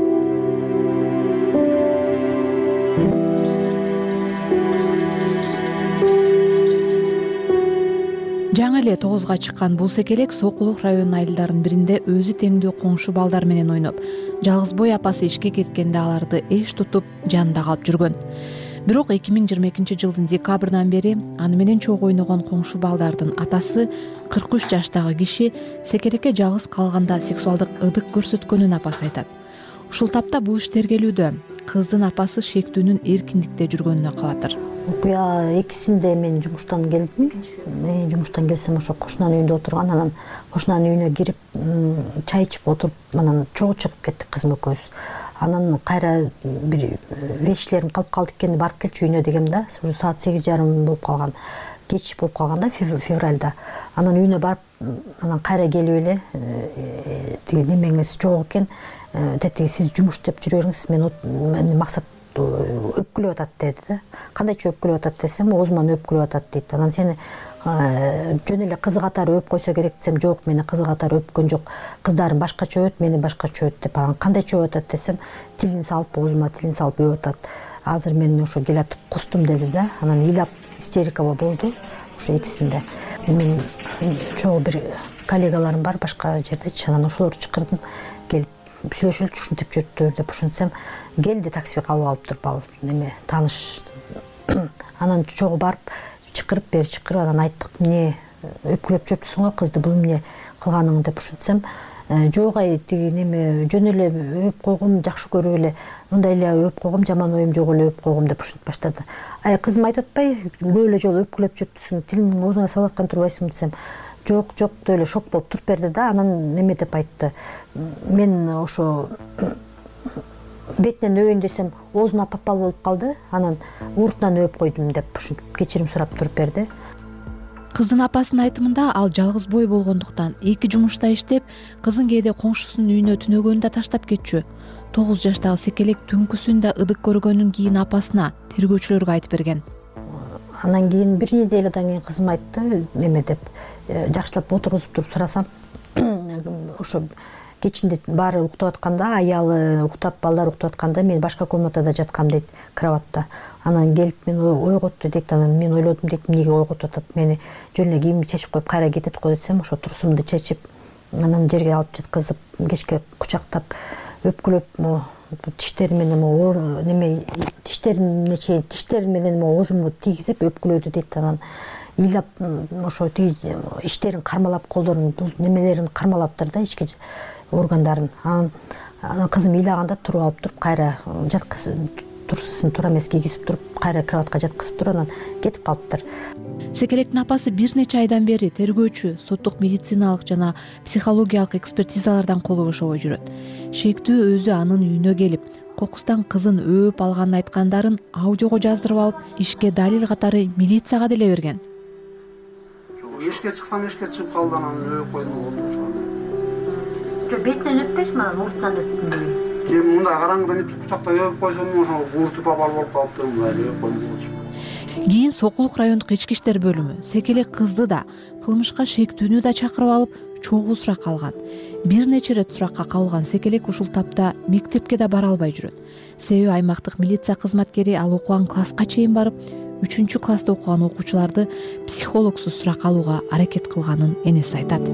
Жаңы эле тогузга чыккан бул секелек Сокулук районунун айылдарынын биринде өзү теңдүү коңшу балдар менен ойноп, жалгызбой апасы ишке кеткенде аларды эш тутуп жанында калып жүргөн. Бирок эки миң жыйырма экинчи жылдын декабрынан бери аны менен чогуу ойногон коңшу балдардын атасы кырк үч жаштагы киши секелекке жалгыз калганда сексуалдык ыдык көрсөткөнүн апасы айтат. Ушул тапта бул иш тергелүүдө. Кыздын апасы шектүүнүн эркиндикте жүргөнүнө кабатыр. Окуя экисинде мен жумуштан келдим. Мен жумуштан келсем ошо кошунанын үйүндө отурган, анан кошунанын үйүнө кирип чай ичип отуруп, анан чогуу чыгып кеттик кызым экөөбүз. Анан кайра бир вещилерим калып калды экени, барып келчи үйүнө дегем да. Уже саат сегиз жарым болуп калган. Кеч болуп калган да, февралда. Анан үйүнө барып, анан кайра келип эле тиги немеңиз жок экен. Деди, сиз жумуш деп жүрө бериңиз, мен мени максат өпкүлөп атат деди да. Кандайча өпкүлөп атат десем, оозуман өпкүлөп атат дейт. Анан сени жөн эле кызы катары өп койсо керек десем, жок, мени кызы катары өпкөн жок. Кыздарым башкача өт, мени башкача өт деп анан кандайча өп атат десем, тилин салып, оозума тилин салып өп атат. Азыр мен ошо келатып кустум деди да. Анан ыйлап истерика болду. ошо экисинде. Мен чогуу бир коллегаларым бар башка жердечи, анан ошолорду чакырдым, келип сүйлөшөлүчү, ушинтип жүрүптүр деп ушинтсем, келди таксиге калып алыптыр, ал неме тааныш. Анан чогуу барып чакырып, бери чакырып, анан айттык, эмне өпкүлөп жүрүптүсүң го кызды, бул эмне кылганың деп ушинтсем, жок ай тиги неме жөн эле өп койгом, жакшы көрүп эле, мындай эле өп койгом, жаман оюм жок эле өп койгом деп ушинтип баштады. Ай кызым айтып атпай, көп эле жолу өпкүлөп жүрүптүсүң, тилиңдин оозуңа салып аткан турбайсыңбы десем, жок жок деп эле шок болуп туруп берди да. Анан неме деп айтты, мен ошо бетинен өбөйүн десем, оозуна попал болуп калды, анан уртунан өп койдум деп ушинтип кечирим сурап туруп берди. Кыздын апасынын айтымында ал жалгыз бой болгондуктан эки жумушта иштеп, кызын кээде коңшусунун үйүнө түнөгөндө таштап кетчү. тогуз жаштагы секелек түнкүсүн да ыдык көргөндөн кийин апасына, тергөөчүлөргө айтып берген. Анан кийин бир неделядан кийин кызым айтты, неме деп, жакшылап отургузуп туруп сурасам, ошо кечинде баары уктап атканда, аялы уктап, балдар уктап атканда мен башка комнатада жаткам дейт, кроватта. Анан келип мен ойготту дейт, анан мен ойлодум дейт, эмнеге ойготуп атат мени, жөн эле кийимди чечип коюп кайра кетет го десем, ошо турсумду чечип, анан жерге алып жеткизип, кечке кучактап, өпкүлөп, тиштери менен неме тиштерине чейин тиштери менен оозумду тийгизип өпкүлөдү дейт. Анан ыйлап ошо тиги иштерин кармалап, колдорун бул немелерин кармалаптыр да, ички органдарын. Анан кызым ыйлаганда туруп алып туруп, кайра жаткызып, турсусын туура эмес кийгизип туруп, кайра кроватка жаткызып туруп, анан кетип калыптыр. Секелектин апасы бир нече айдан бери тергөөчү, соттук медициналык жана психологиялык экспертизалардан колу бошобой жүрөт. Шектүү өзү анын үйүнө келип, кокустан кызын өөп алганын айткандарын аудиого жаздырып алып, ишке далил катары милицияга деле берген. Эшикке чыксам, эшикке чыгып калды, анан өөп койдум. Жок, бетинен өппөйсүңбү, анан уртунан өптүм дейм. Кем мындай караңгыда нетип кучактай өөп койсом, ошо уртуп абал болуп калыптыр, мындай өөп койдум. Кийин Сокулук райондук ички иштер бөлүмү секелек кызды да, кылмышка шектүүнү да чакырып алып, чогуу суракка алган. Бир нече ирет суракка кабылган секелек ушул тапта мектепке да бара албай жүрөт. Себеби аймактык милиция кызматкери ал окуган класска чейин барып, үчүнчү класста окуган окуучуларды психологсуз суракка алууга аракет кылганын энеси айтат.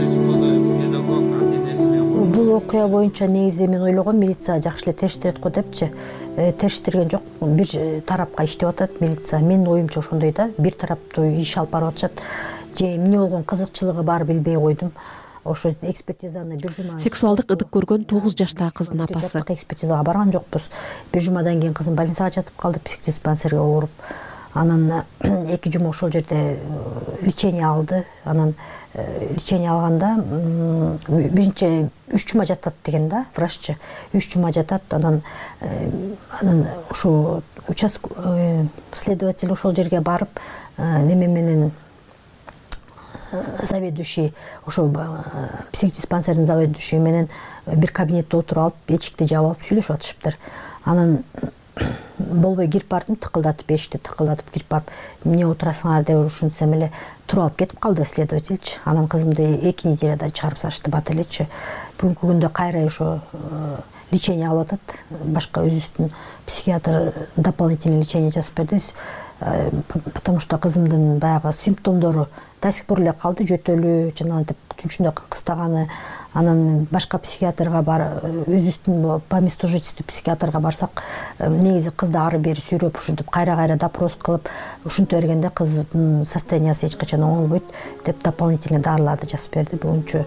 Бул окуя боюнча негизи мен ойлогом, милиция жакшы эле териштирет го депчи. Териштирген жок, бир тарапка иштеп атат милиция. Менин оюмча ошондой да, бир тараптуу иш алып барып атышат. Же эмне болгон кызыкчылыгы бар билбей койдум. Ошо экспертизаны бир жума сексуалдык ыдык көргөн тогуз жаштагы кыздын апасы. Экспертизага барган жокпуз. Бир жумадан кийин кызым больницага жатып калды, психдиспансерге ооруп. Анан эки жума ошол жерде лечение алды. Анан лечение алганда биринчи үч жума жатат деген да, враччы. үч жума жатат. Анан анан ошо участок следователь ошол жерге барып, неме менен заведующий, ошо психдиспансердин заведующий менен бир кабинетте отуруп алып, эшикти жаап алып сүйлөшүп атышыптыр. Анан болбой кирип бардым, тыкылдатып, эшикти тыкылдатып кирип барып, эмне отурасыңар деп ушинтсем эле туруп алып кетип калды следовательчи. Анан кызымды эки неделяда чыгарып салышты бат элечи. Бүгүнкү күндө кайра ошо лечение алып атат. Башка өзүбүздүн психиатр дополнительный лечение жазып берди. Потому что кызымдын баягы симптомдору до сих пор эле калды, жөтөлүү, жанагынтип түнчүндө кыстаганы. Анан башка психиатрга бар, өзүбүздүн по месту жительству психиатрга барсак, негизи кызды ары бери сүйрөп, ушинтип кайра-кайра допрос кылып, ушинте бергенде кыздын состояниясы эч качан оңолбойт деп дополнительный дарыларды жазып берди бүгүнчө.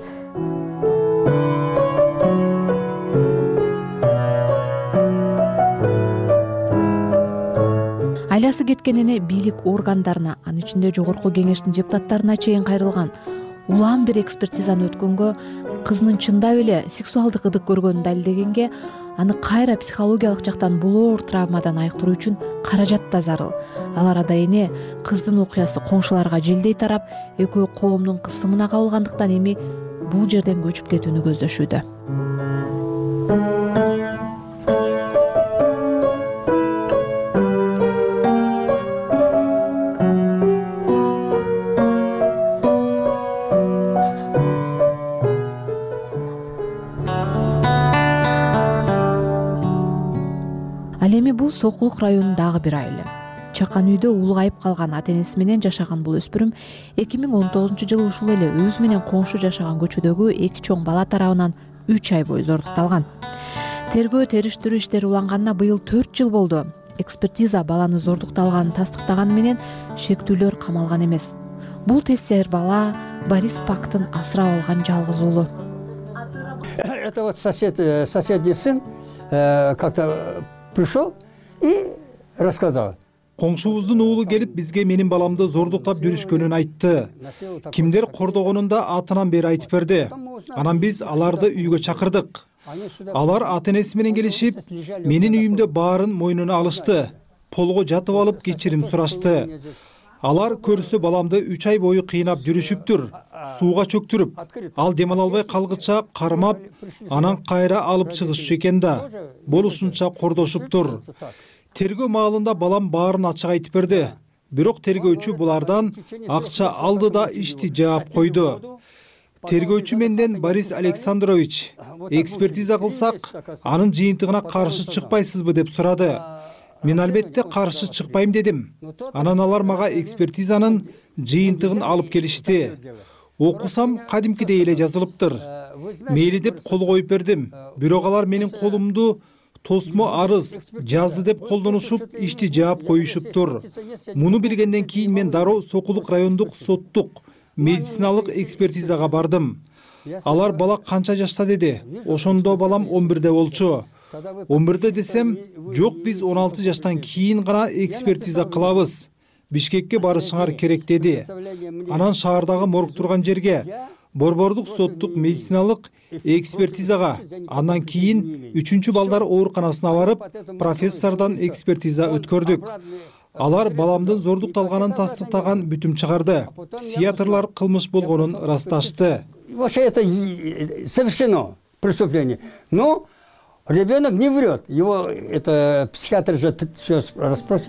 Айласы кеткен эне бийлик органдарына, анын ичинде жогорку кеңештин депутаттарына чейин кайрылган. Улам бир экспертизаны өткөнгө, кызынын чындап эле сексуалдык ыдык көргөнүн далилдегенге, аны кайра психологиялык жактан булоор травмадан айыктыруу үчүн каражат да зарыл. Ал арада эне кыздын окуясы коңшуларга желдей тарап, экөө коомдун кысымына кабылгандыктан эми бул жерден көчүп кетүүнү көздөшүүдө. Ал эми бул Сокулук районундагы бир айылы. чакан үйдө улгайып калган ата энеси менен жашаган бул өспүрүм эки миң он тогузунчу жылы ушул эле өзү менен коңшу жашаган көчөдөгү эки чоң бала тарабынан үч ай бою зордукталган. Тергөө териштирүү иштери уланганына быйыл төрт жыл болду. Экспертиза баланы зордукталганын тастыктаганы менен шектүүлөр камалган эмес. Бул тестер бала Борис Пактын асырап алган жалгыз уулу. Это вот сосед, соседний сын как-то пришел и рассказал. Коңшубуздун уулу келип бизге менин баламды зордуктап жүрүшкөнүн айтты. Кимдер кордогонун да атынан бери айтып берди. Анан биз аларды үйгө чакырдык. Алар ата энеси менен келишип, менин үйүмдө баарын мойнуна алышты. Полго жатып алып кечирим сурашты. Алар көрсө баламды үч ай бою кыйнап жүрүшүптүр. Сууга чөктүрүп, ал дем ала албай калгыча кармап, анан кайра алып чыгышчу экен да. Болушунча кордошуптур. Тергөө маалында балам баарын ачык айтып берди. Бирок тергөөчү булардан акча алды да ишти жаап койду. Тергөөчү менден Борис Александрович, экспертиза кылсак, анын жыйынтыгына каршы чыкпайсызбы деп сурады. Мен албетте каршы чыкпайм дедим. Анан алар мага экспертизанын жыйынтыгын алып келишти. Окусам кадимкидей эле жазылыптыр. Мейли деп кол коюп бердим. Бирок алар менин колумду тосмо арыз жазды деп колдонушуп, ишти жаап коюшуптур. Муну билгенден кийин мен дароо Сокулук райондук соттук медициналык экспертизага бардым. Алар бала канча жашта деди. Ошондо балам он бирде болчу. он бирде десем, жок биз он алты жаштан кийин гана экспертиза кылабыз. Бишкекке барышыңар керек деди. Анан шаардагы морг турган жерге Борбордук соттук медициналык экспертизага, андан кийин үчүнчү балдар ооруканасына барып, профессордон экспертиза өткөрдүк. Алар баламдын зордукталганын тастыктаган бүтүм чыгарды. Психиатрлар кылмыш болгонун ырасташты. Вообще это совершено преступление. Но ребенок не врет. Его это психиатр же все расспросит.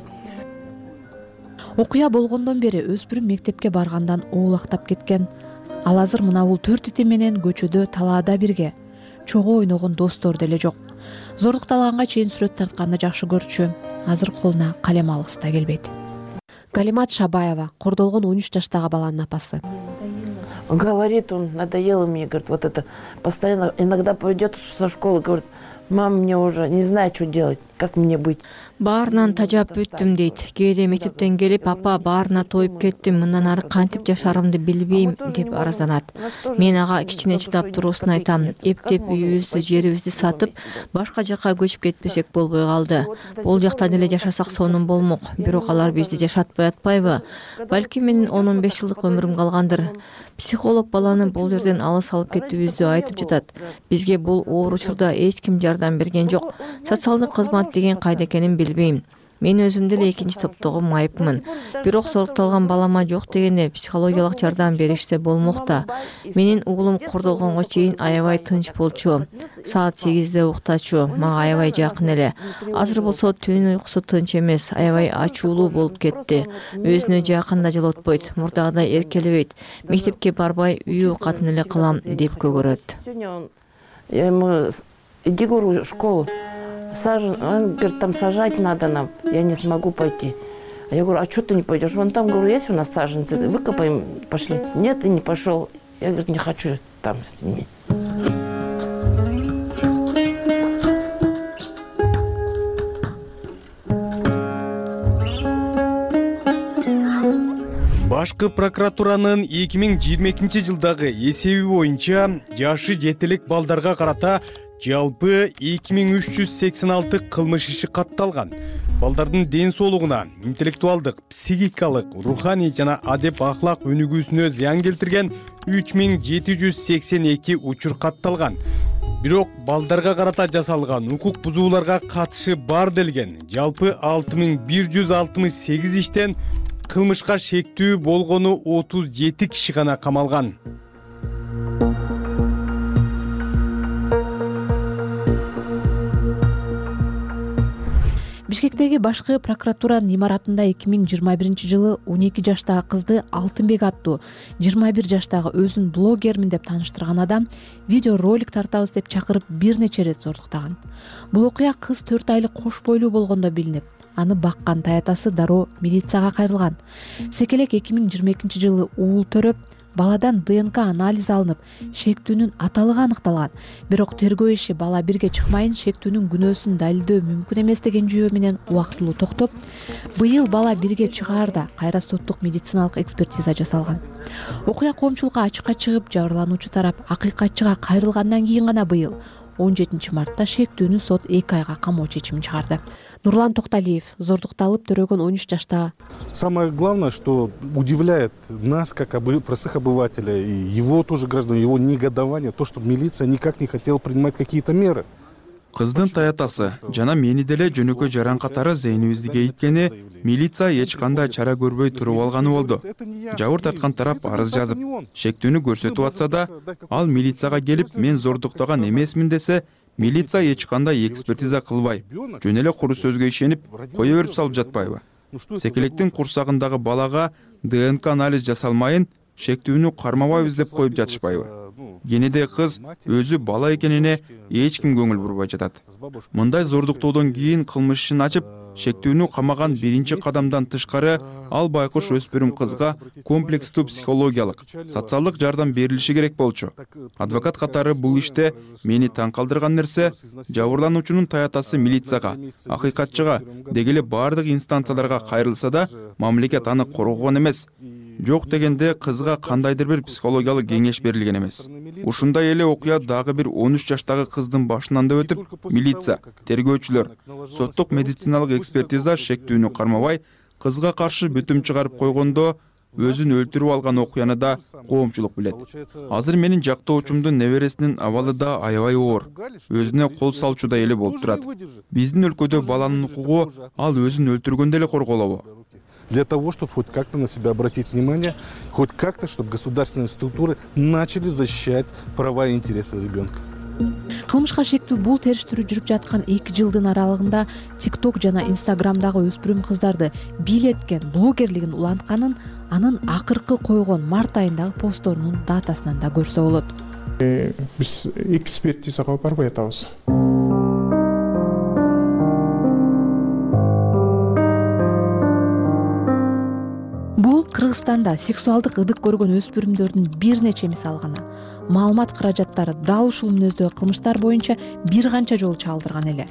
Окуя болгондон бери өспүрүм мектепке баргандан оолактап кеткен. Ал азыр мына бул төрт ити менен көчөдө талаада бирге. Чогуу ойногон достор деле жок. Зордукталганга чейин сүрөт тартканды жакшы көрчү. Азыр колуна калем алгысы да келбейт. Галимат Шабаева, кордолгон он үч жаштагы баланын апасы. Говорит он, надоело мне, говорит, вот это. Постоянно, иногда пойдет со школы, говорит, мама, мне уже не знаю, что делать, как мне быть. Баарынан тажап бүттүм дейт. Кээде мектептен келип, апа баарына тоюп кеттим, мындан ары кантип жашарымды билбейм деп арызданат. Мен ага кичине чыдап туруусун айтам. Эптеп үйүбүздү, жерибизди сатып, башка жакка көчүп кетпесек болбой калды. Бул жакта деле жашасак сонун болмок. Бирок алар бизди жашатпай атпайбы? Балки менин он он беш жылдык өмүрүм калгандыр. Психолог баланы бул жерден алыс алып кетүүбүздү айтып жатат. Бизге бул оор учурда эч ким жардам берген жок. Социалдык кызмат деген кайда экенин билбейм. Мен өзүм деле экинчи топтогу майыпмын. Бирок зордукталган балама жок дегенде психологиялык жардам беришсе болмок да. Менин уулум кордолгонго чейин аябай тынч болчу. Саат сегизде уктачу, мага аябай жакын эле. Азыр болсо түн уйкусу тынч эмес, аябай ачуулуу болуп кетти. Өзүнө жакын да жылытпойт, мурдагыдай эркелебейт. Мектепке барбай үй оокатын эле кылам деп көгөрөт. Я ему, иди, говорю, в школу. Саж... Он говорит, там сажать надо нам, я не смогу пойти. А я говорю, а что ты не пойдешь? Вон там, говорю, есть у нас саженцы, выкопаем, пошли. Нет, и не пошел. Я, говорит, не хочу там с ними. Башкы прокуратуранын эки миң жыйырма экинчи жылдагы эсеби боюнча жашы жетилик балдарга карата жалпы эки миң үч жүз сексен алты кылмыш иши катталган. Балдардын ден соолугуна, интеллектуалдык, психикалык, руханий жана адеп ахлак өнүгүүсүнө зыян келтирген үч миң жети жүз сексен эки учур катталган. Бирок балдарга карата жасалган укук бузууларга катышы бар делген. Жалпы алты миң бир жүз алтымыш сегиз иштен кылмышка шектүү болгону отуз жети киши гана камалган. Бишкектеги башкы прокуратуранын имаратында эки миң жыйырма биринчи жылы он эки жаштагы кызды Алтынбек аттуу жыйырма бир жаштагы өзүн блогермин деп тааныштырган адам видео ролик тартабыз деп чакырып бир нече ирет зордуктаган. Бул окуя кыз төрт айлык кош бойлуу болгондо билинип, аны баккан таятасы дароо милицияга кайрылган. Секелек эки миң жыйырма экинчи жылы уул төрөп, баладан ДНК анализ алынып, шектүүнүн аталыгы аныкталган. Бирок тергөө иши бала бирге чыкмайын шектүүнүн күнөөсүн далилдөө мүмкүн эмес деген жүйө менен убактылуу токтоп, быйыл бала бирге чыгаарда кайра соттук медициналык экспертиза жасалган. Окуя коомчулукка ачыкка чыгып, жабырлануучу тарап акыйкатчыга кайрылгандан кийин гана быйыл он жетинчи мартта шектүүнү сот эки айга камоо чечимин чыгарды. Нурлан Токталиев, зордукталып төрөгөн он үч жаштагы. Самое главное, что удивляет нас, как обы- простых обывателей, и его тоже граждан, его негодование, то, что милиция никак не хотела принимать какие-то меры. Кыздын таятасы жана мени деле жөнөкөй жаран катары зейнибизди кейиткени милиция эч кандай чара көрбөй туруп алганы болду. Жабыр тарткан тарап арыз жазып, шектүүнү көрсөтүп атса да, ал милицияга келип мен зордуктаган эмесмин десе, милиция эч кандай экспертиза кылбай, жөн эле куру сөзгө ишенип кое берип салып жатпайбы? Секелектин курсагындагы балага ДНК анализ жасалмайын, шектүүнү кармабайбыз деп коюп жатышпайбы? Кенеде кыз өзү бала экенине эч ким көңүл бурбай жатат. Мындай зордуктоодон кийин кылмыш ишин ачып, шектүүнү камаган биринчи кадамдан тышкары ал байкуш өспүрүм кызга комплекстүү психологиялык, социалдык жардам берилиши керек болчу. Адвокат катары бул иште мени таң калтырган нерсе, жабырлануучунун таятасы милицияга, акыйкатчыга, деги эле бардык инстанцияларга кайрылса да, мамлекет аны коргогон эмес. Жок дегенде кызга кандайдыр бир психологиялык кеңеш берилген эмес. Ушундай эле окуя дагы бир он үч жаштагы кыздын башынан да өтүп, милиция, тергөөчүлөр, соттук медициналык экспертиза шектүүнү кармабай, кызга каршы бүтүм чыгарып койгондо өзүн өлтүрүп алган окуяны да коомчулук билет. Азыр менин жактоочумдун небересинин абалы да аябай оор. Өзүнө кол салчудай эле болуп турат. Биздин өлкөдө баланын укугу ал өзүн өлтүргөндө эле корголобу? Для того, чтобы хоть как-то на себя обратить внимание, хоть как-то, чтобы государственные структуры начали защищать права и интересы ребенка. Кылмышка шектүү бул териштирүү жүрүп жаткан эки жылдын аралыгында TikTok жана Instagramдагы өспүрүм кыздарды бийлеткен, блогерлигин улантканын анын акыркы койгон март айындагы постторунун датасынан да көрсө болот. Биз экспертизага барбай атабыз. Бул Кыргызстанда сексуалдык ыдык көргөн өспүрүмдөрдүн бир нече мисалы гана. Маалымат каражаттары дал ушул мүнөздөгү кылмыштар боюнча бир канча жолу чалдырган эле.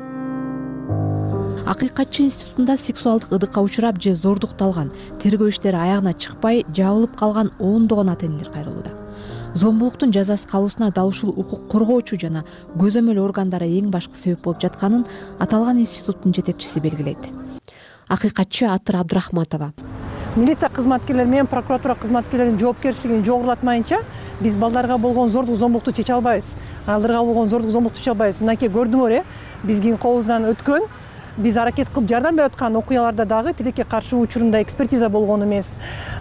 Акыйкатчы институтунда сексуалдык ыдыкка учурап же зордукталган, тергөө иштери аягына чыкпай жабылып калган ондогон ата-энелер кайрылууда. Зомбулуктун жазасы калуусуна дал ушул укук коргоочу жана көзөмөл органдары эң башкы себеп болуп жатканын аталган институттун жетекчиси белгилейт. Акыйкатчы Атыр Абдрахматова. Милиция кызматкерлери менен прокуратура кызматкерлеринин жоопкерчилигин жогорулатмайынча биз балдарга болгон зордук зомбулукту чече албайбыз. Аларга болгон зордук зомбулукту чече албайбыз. Мынакей көрдүңөр э, биздин колубуздан өткөн, биз аракет кылып жардам берип аткан окуяларда дагы тилекке каршы учурунда экспертиза болгон эмес.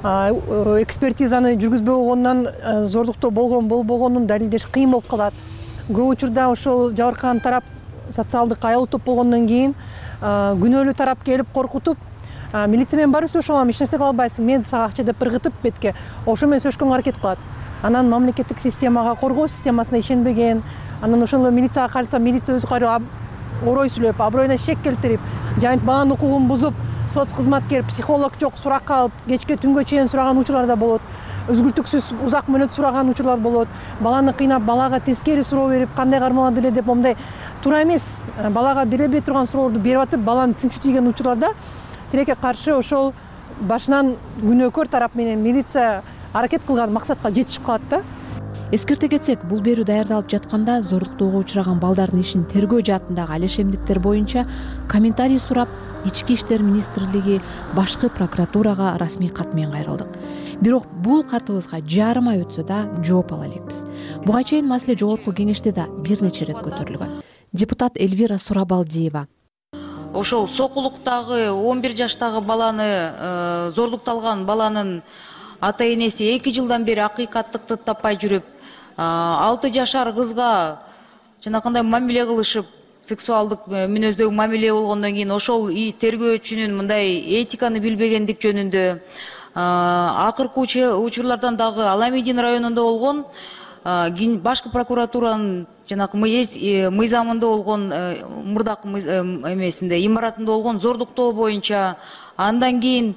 Экспертизаны жүргүзбөй койгондон зордуктоо болгон болбогонун далилдеш кыйын болуп калат. Көп учурда ошол жабыркаган тарап социалдык аял топ болгондон кийин күнөөлүү тарап келип коркутуп, милиция менен барып сөйлөшө алам, эч нерсе кыла албайсың, мен сага акча деп ыргытып бетке, ошо менен сөйлөшкөнгө аракет кылат. Анан мамлекеттик системага, коргоо системасына ишенбеген, анан ошондо милицияга кайрылса, милиция өзү кайрылып, орой сүйлөп, аброюна шек келтирип, жайынтип баланын укугун бузуп, соц кызматкер, психолог жок, суракка алып, кечке түнгө чейин сураган учурлар да болот. Үзгүлтүксүз узак мөөнөт сураган учурлар болот. Баланы кыйнап, балага тескери суроо берип, кандай кармалады эле деп, момундай туура эмес. Балага берилбей турган суроолорду берип атып, баланы чүнчү тийген учурларда тилекке каршы ошол башынан күнөөкөр тарап менен милиция аракет кылган максатка жетишип калат да. Эскерте кетсек, бул берүү даярдалып жатканда зордуктоого учураган балдардын ишин тергөө жаатындагы алешемдиктер боюнча комментарий сурап, Ички иштер министрлиги башкы прокуратурага расмий кат менен кайрылдык. Бирок бул катыбызга жарым ай өтсө да жооп ала элекпиз. Буга чейин маселе жогорку кеңеште да бир нече ирет көтөрүлгөн. Депутат Эльвира Сурабалдиева. Ошол Сокулуктагы он бир жаштагы баланы, зордукталган баланын ата-энеси эки жылдан бери акыйкаттыкты таппай жүрүп, алты жашар кызга жанакындай мамиле кылышып, сексуалдык мүнөздөгү мамиле болгондон кийин ошол тергөөчүнүн мындай этиканы билбегендик жөнүндө акыркы учурлардан дагы Аламидин районунда болгон кийин башкы прокуратуранын жанагы мыйзамында болгон мурдакы эмесинде имаратында болгон зордуктоо боюнча, андан кийин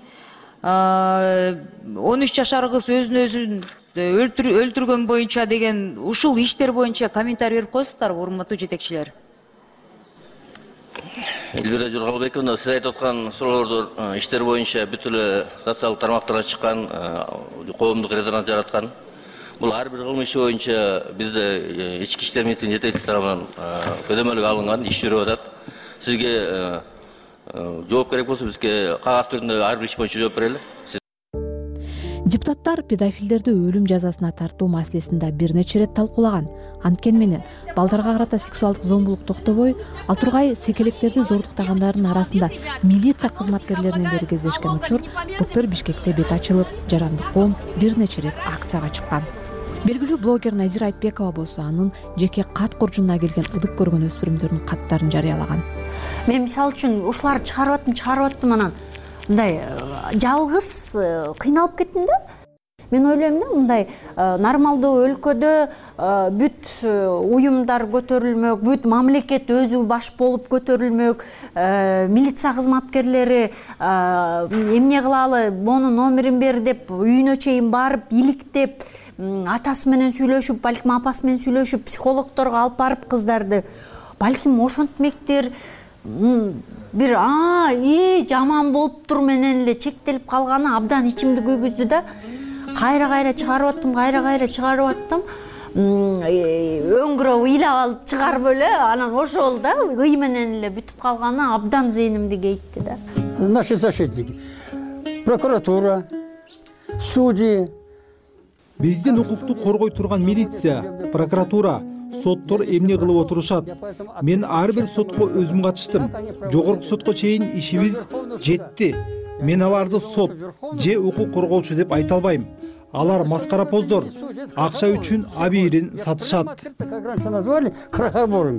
он үч жашар кыз өзүн өзүн өлтүргөн боюнча деген ушул иштер боюнча комментарий берип коесуздарбы, урматтуу жетекчилер? Элвира Жургалбековна, сиз айтып аткан суроолорду иштер боюнча бүт эле социалдык тармактарга чыккан, коомдук резонанс жараткан. Бул ар бир кылмыш иши боюнча бизде ички иштер министринин жетекчиси тарабынан көзөмөлгө алынган, иш жүрүп атат. Сизге жооп керек болсо бизге кагаз түрүндө ар бир иш боюнча жооп берели. Депутаттар педофилдерди өлүм жазасына тартуу маселесин да бир нече ирет талкуулаган. Анткени менен балдарга карата сексуалдык зомбулук токтобой, ал тургай секелектерди зордуктагандардын арасында милиция кызматкерлеринен бери кездешкен учур былтыр Бишкекте бет ачылып, жарандык коом бир нече ирет акцияга чыккан. Белгилүү блогер Назира Айтбекова болсо анын жеке кат коржунуна келген ыдык көргөн өспүрүмдөрдүн каттарын жарыялаган. Мен мисалы үчүн ушуларды чыгарып аттым, чыгарып аттым анан мындай жалгыз кыйналып кеттим да. Мен ойлойм да, мындай нормалдуу өлкөдө бүт уюмдар көтөрүлмөк, бүт мамлекет өзү баш болуп көтөрүлмөк, милиция кызматкерлери эмне кылалы, мону номерин бер деп үйүнө чейин барып, иликтеп, атасы менен сүйлөшүп, балким апасы менен сүйлөшүп, психологторго алып барып кыздарды, балким ошентмектир бир а и жаман болуптур менен эле чектелип калганы абдан ичимди күйгүздү да. Кайра-кайра чыгарып аттым, кайра-кайра чыгарып аттым. Өңгүрөп ыйлап алып чыгарып эле, анан ошол да ый менен эле бүтүп калганы абдан зээнимди кейитти да. Наши защитники, прокуратура, судьи. Биздин укукту коргой турган милиция, прокуратура, соттор эмне кылып отурушат? Мен ар бир сотко өзүм катыштым. Жогорку сотко чейин ишибиз жетти. Мен аларды сот же укук коргоочу деп айта албайм. Алар маскара поздор, акча үчүн абийирин сатышат. Как раньше назвали, крохоборами.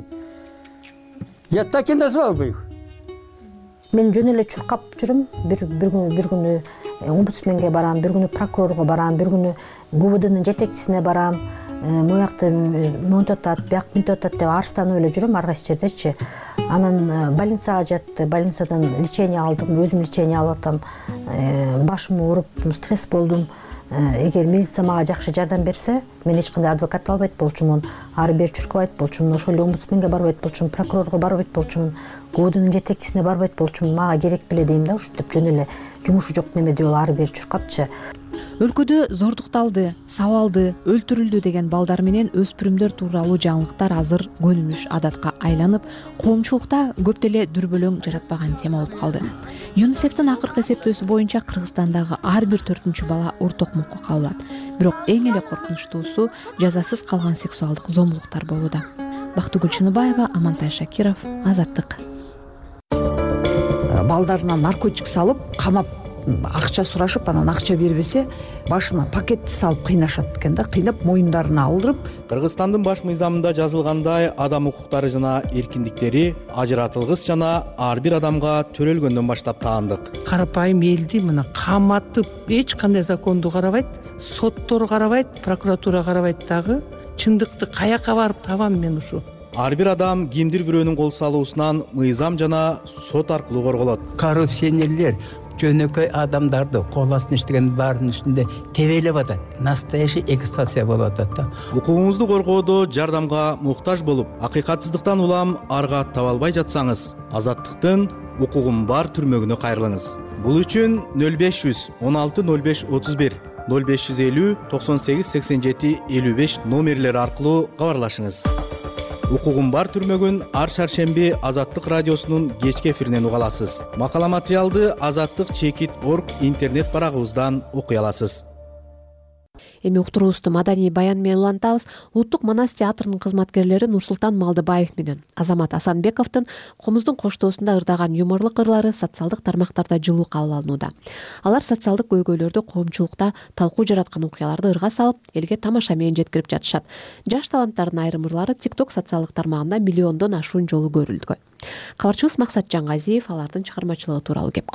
Я так и назвал бы их. Мен жөн эле чуркап жүрүм. Бир бир күнү бир күнү омбудсменге барам, бир күнү прокурорго барам, бир күнү ГУВДнын жетекчисине барам. Моякты мынтип атат, бияк мынтип атат деп арстанып эле жүрөм ар кайсы жердечи. Анан больницага жатты, больницадан лечение алдым, өзүм лечение алып атам. Башым ооруп, стресс болдум. Эгер милиция мага жакшы жардам берсе, мен эч кандай адвокат албайт болчумун, ары бери чуркабайт болчумун, ошол эле омбудсменге барбайт болчумун, прокурорго барбайт болчумун, ГУВДнын жетекчисине барбайт болчумун. Мага керек беле дейм да, ушинтип жөн эле жумушу жок немеде ол ары бери чуркапчы. Өлкөдө зордукталды, сабалды, өлтүрүлдү деген балдар менен өспүрүмдөр тууралуу жаңылыктар азыр көнүмүш адатка айланып, коомчулукта көп деле дүрбөлөң жаратпаган тема болуп калды. ЮНИСЕФтин акыркы эсептөөсү боюнча Кыргызстандагы ар бир төртүнчү бала уртокмукка кабылат. Бирок эң эле коркунучтуусу жазасыз калган сексуалдык зомбулуктар болууда. Бактыгүл Чыныбаева, Амантай Шакиров, Азаттык. Балдарына наркотик салып, камап акча сурашып, анан акча бербесе, башына пакетти салып кыйнашат экен да, кыйнап моюндарына алдырып. Кыргызстандын баш мыйзамында жазылгандай, адам укуктары жана эркиндиктери ажыратылгыс жана ар бир адамга төрөлгөндөн баштап таандык. Карапайым элди мына каматып, эч кандай законду карабайт, соттор карабайт, прокуратура карабайт дагы. Чындыкты каяка барып табам мен ушу? Ар бир адам кимдир бирөөнүн кол салуусунан мыйзам жана сот аркылуу корголот. Коррупционерлер жөнөкөй адамдарды кол астына иштеген баардын үстүндө тебелеп атат. Настоящий эксплуатация болуп атат да. Укугуңузду коргоодо жардамга муктаж болуп, акыйкатсыздыктан улам арга таба албай жатсаңыз, Азаттыктын укугум бар түрмөгүнө кайрылыңыз. Бул үчүн нөл беш жүз он алты нөл беш отуз бир, нөл беш жүз элүү токсон сегиз сексен жети элүү беш номерлери аркылуу кабарлашыңыз. Укугум бар түрмөгүн ар шаршемби Азаттык радиосунун кечки эфиринен уга аласыз. Макала материалды Азаттык чекит точка орг интернет барагыбыздан окуй аласыз. Эми уктуруубузду маданий баян менен улантабыз. Улуттук Манас театрынын кызматкерлери Нурсултан Малдыбаев менен Азамат Асанбековдун комуздун коштоосунда ырдаган юморлук ырлары социалдык тармактарда жылуу кабыл алынууда. Алар социалдык көйгөйлөрдү, коомчулукта талкуу жараткан окуяларды ырга салып, элге тамаша менен жеткирип жатышат. Жаш таланттардын айрым ырлары TikTok социалдык тармагында миллиондон ашуун жолу көрүлгөн. Кабарчыбыз Максат Жангазиев алардын чыгармачылыгы тууралуу кеп кылат.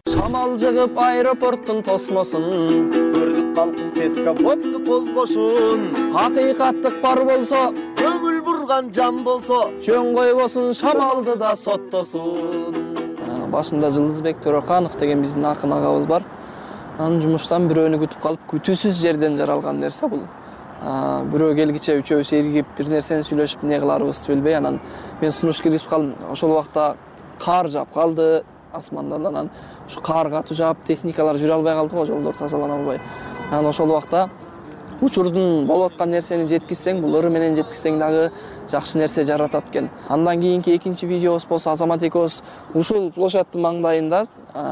Шамал жыгып аэропорттун тосмосун, көрдүк калкын теска бопту козгошун. Акыйкаттык бар болсо, көңүл бурган жан болсо, жөн койбосун, шамалды да соттосун. Башында Жылдызбек Төрөканов деген биздин акын агабыз бар. Анын жумуштан бирөөнү күтүп калып, күтүүсүз жерден жаралган нерсе бул. Бирөө келгиче үчөөбүз эргип бир нерсени сүйлөшүп эмне кыларыбызды билбей, анан мен сунуш киргизип калдым. Ошол убакта кар жаап калды асмандан, анан ушу кар катуу жаап техникалар жүрө албай калды го, жолдор тазалана албай. Анан ошол убакта учурдун болуп аткан нерсени жеткизсең, бул ыры менен жеткизсең дагы жакшы нерсе жаратат экен. Андан кийинки экинчи видеобуз болсо Азамат экөөбүз ушул площадьтын маңдайында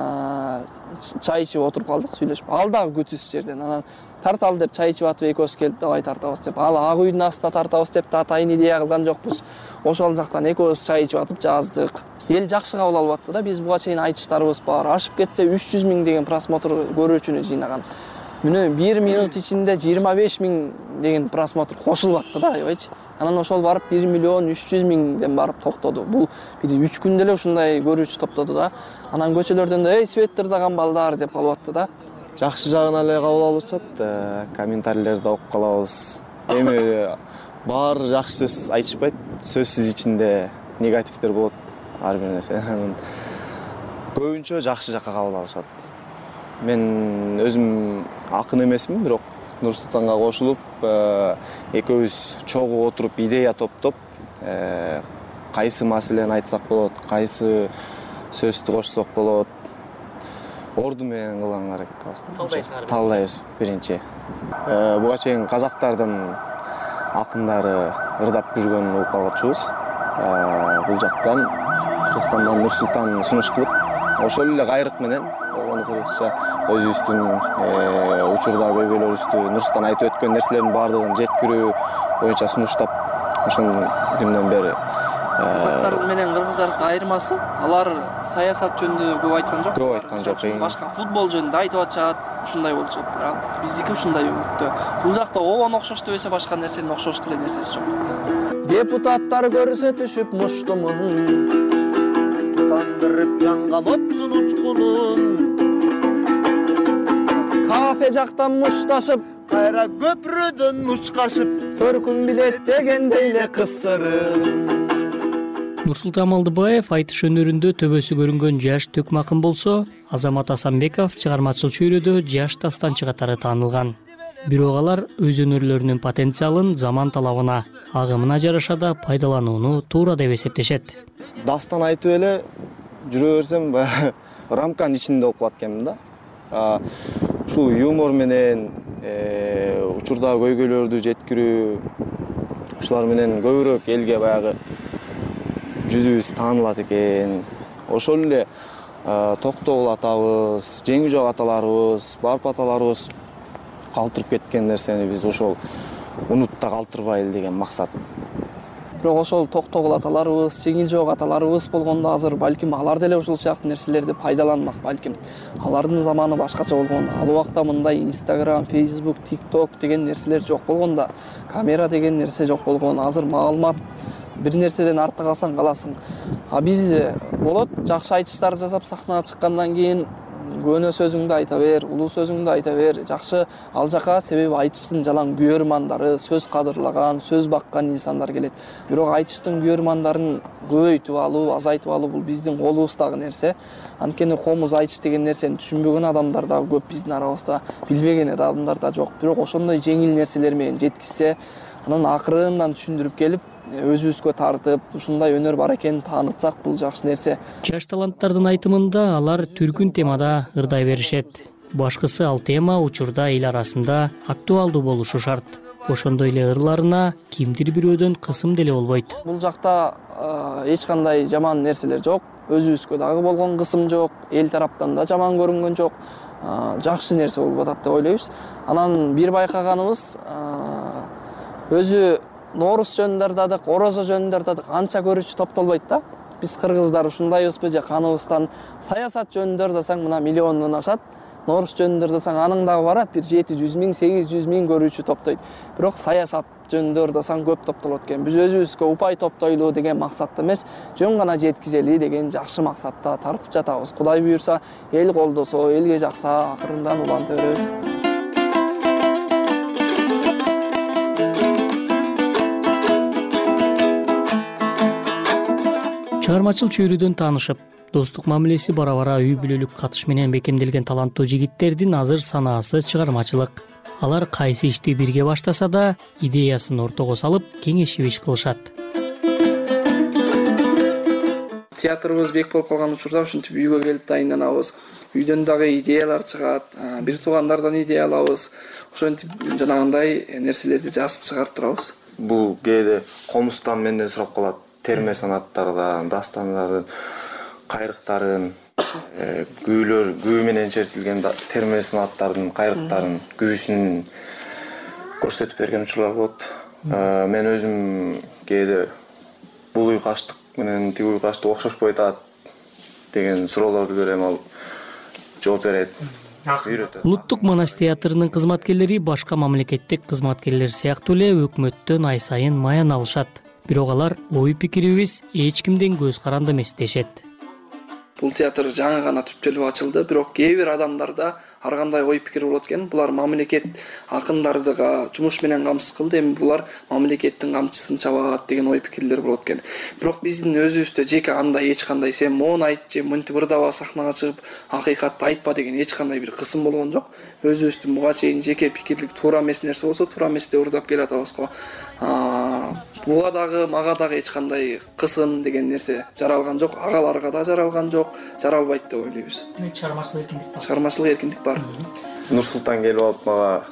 чай ичип отуруп калдык, сүйлөшүп. Ал дагы күтүүсүз жерден. Анан тарталы деп чай ичип атып экөөбүз келип, давай тартабыз деп. Ал ак үйдүн астына тартабыз деп да атайын идея кылган жокпуз. Ошол жактан экөөбүз чай ичип атып жаздык. Эл жакшы кабыл алып атты да. Биз буга чейин айтыштарыбыз бар. Ашып кетсе үч жүз миң деген просмотр көрүүчүнү жыйнаган. Мына бир минут ичинде жыйырма беш миң деген просмотр кошулуп атты да, аябайчы. Анан ошол барып бир миллион үч жүз миңден барып токтоду. Бул бир үч күндө эле ушундай көрүүчү топтоду да. Анан көчөлөрдөн да эй светтирдаган балдар деп калып атты да. Жакшы жагына эле кабыл алып атышат, комментарийлерди окуп калабыз. Эми баары жакшы сөз айтышпайт, сөзсүз ичинде негативдер болот ар бир нерсе. Көбүнчө жакшы жакка кабыл алышат. Мен өзүм акын эмесмин, бирок Нурсултанга кошулуп, экөөбүз чогуу отуруп идея топтоп, кайсы маселени айтсак болот, кайсы сөздү кошсок болот, орду менен кылганга аракет кылабыз. Талдайбыз биринчи. Буга чейин казактардын акындары ырдап жүргөнүн угуп калгачубуз. Бул жактан Кыргызстандан Нурсултан сунуш кылып, ошол эле кайрык менен болгону кыргызча өзүбүздүн учурда көйгөйлөрүбүздү Нурсултан айтып өткөн нерселердин баардыгын жеткирүү боюнча сунуштап, ошол күндөн бери казактар менен кыргыздардын айырмасы, алар саясат жөнүндө көп айткан жок. Көп айткан жок. Башка футбол жөнүндө айтып атышат, ушундай болчу. Биздики ушундай өттү. Бул жакта обон окшош дебесе башка нерсенин окшош деле нерсеси жок. Депутаттар көрсөтүшүп муштумун, тутандырып жанган оттун учкунун. Кафе жактан мушташып, кайра көпүрөдөн мушкашып, төркүн билет дегендей эле кысырып. Нурсултан Малдыбаев айтыш өнөрүндө төбөсү көрүнгөн жаш төкмакын болсо, Азамат Асанбеков чыгармачыл чөйрөдө жаш дастанчы катары таанылган. Бирок алар өз өнөрлөрүнүн потенциалын заман талабына, агымына жараша да пайдаланууну туура деп эсептешет. Дастан айтып эле жүрө берсем, рамканын ичинде окуп атканмын да. Ушул юмор менен, учурдагы көйгөйлөрдү жеткирүү, ушулар менен көбүрөөк элге баягы жүзүбүз таанылат экен. Ошол эле токтогул атабыз, жеңи жок аталарыбыз, барп аталарыбыз калтырып кеткен нерсени биз ошол унутта калтырбайлы деген максат. Бирок ошол токтогул аталарыбыз, жеңил жок аталарыбыз болгондо азыр балким алар деле ушул сыяктуу нерселерди пайдаланмак балким. Алардын заманы башкача болгон. Ал убакта мындай Instagram, Facebook, TikTok деген нерселер жок болгондо, камера деген нерсе жок болгон. Азыр маалымат бир нерседен артта калсаң каласың. А биз болот жакшы айтыштар жасап сахнага чыккандан кийин көөнө сөзүңдү айта бер, улуу сөзүңдү айта бер. Жакшы ал жака себеби айтыштын жалаң күйөрмандары, сөз кадырлаган, сөз баккан инсандар келет. Бирок айтыштын күйөрмандарын көбөйтүп алуу, азайтып алуу бул биздин колубуздагы нерсе. Анткени комуз айтыш деген нерсени түшүнбөгөн адамдар да көп биздин арабызда, билбеген адамдар да жок. Бирок ошондой жеңил нерселер менен жеткизсе, анан акырындан түшүндүрүп келип, өзүбүзгө тартып, ушундай өнөр бар экенин таанытсак бул жакшы нерсе. Жаш таланттардын айтымында алар түркүн темада ырдай беришет. Башкысы ал тема учурда эл арасында актуалдуу болушу шарт. Ошондой эле ырларына кимдир бирөөдөн кысым деле болбойт. Бул жакта эч кандай жаман нерселер жок. Өзүбүзгө дагы болгон кысым жок, эл тараптан да жаман көрүнгөн жок. Жакшы нерсе болуп атат деп ойлойбуз. Анан бир байкаганыбыз, өзү Норус жөнүндө ырдадык, орозо жөнүндө ырдадык, анча көрүүчү топтолбойт да. Биз кыргыздар ушундайбызбы же каныбыздан саясат жөнүндө ырдасаң мына миллиондон ашат. Норус жөнүндө ырдасаң аның дагы барат, бир жети жүз миң, сегиз жүз миң көрүүчү топтойт. Бирок саясат жөнүндө ырда сан көп топтолот экен. Биз өзүбүзгө упай топтойлу деген максатта эмес, жөн гана жеткизели деген жакшы максатта тартып жатабыз. Кудай буйрса, эл колдосо, элге жакса, акырындан уланта беребиз. Чыгармачыл чөйрөдөн таанышып, достук мамилеси бара-бара үй бүлөлүк катыш менен бекемделген таланттуу жигиттердин азыр санаасы чыгармачылык. Алар кайсы ишти бирге баштаса да, идеясын ортого салып, кеңешип иш кылышат. Театрыбыз бек болуп калган учурда ушинтип үйгө келип дайынданабыз. Үйдөн дагы идеялар чыгат, бир туугандардан идея алабыз. Ошентип жанагындай нерселерди жазып чыгарып турабыз. Бул кээде комустан менден сурап калат. Терме санаттардан, дастандардын, кайрыктарын, күүлөр, күү менен чертилген терме санаттардын кайрыктарын, күүсүн көрсөтүп берген учурлар болот. Мен өзүм кээде бул уй каштык менен тиги уй каштык окшошпой атат деген суроолорду көрөм, ал жооп берет. Улуттук Манас театрынын кызматкерлери башка мамлекеттик кызматкерлер сыяктуу эле өкмөттөн ай сайын маян алышат. Бирок алар ой пикирибиз эч кимден көз каранды эмес дешет. Бул театр жаңы гана түптөлүп ачылды, бирок кээ бир адамдарда ар кандай ой пикир болот экен. Булар мамлекет акындардыга жумуш менен камсыз кылды, эми булар мамлекеттин камчысын чабат деген ой пикирлер болот экен. Бирок биздин өзүбүздө жеке андай эч кандай сен мону айт же мынтип ырдаба сахнага чыгып акыйкатты айтпа деген эч кандай бир кысым болгон жок. Өзүбүздүн буга чейин жеке пикирлик туура эмес нерсе болсо, туура эмес деп ырдап келатабыз го. Буга дагы, мага дагы эч кандай кысым деген нерсе жаралган жок, агаларга да жаралган жок, жаралбайт деп ойлойбуз. Чыгармачылык эркиндик бар. Чыгармачылык эркиндик бар. Нурсултан келип алып мага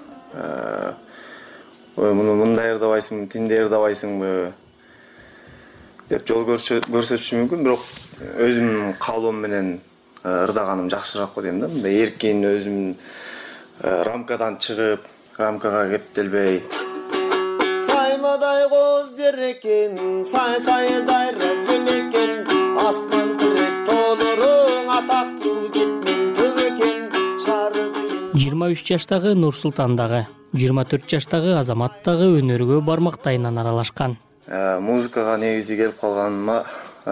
ой муну мындай ырдабайсың, тиндей ырдабайсыңбы деп жол көрсөтүшү мүмкүн, бирок өзүмдүн каалоом менен ырдаганым жакшыраак го дейм да. Мындай эркин өзүм рамкадан чыгып, рамкага кептелбей. Саймадай коз жерекен, сай-сайдай рабелекен, асман күрөк тоолоруң атактуу кетмен төбөкен, шарыгыйын. жыйырма үч жаштагы Нурсултан дагы, жыйырма төрт жаштагы Азамат дагы өнөргө бармактайынан аралашкан. Музыкага негизи келип калганыма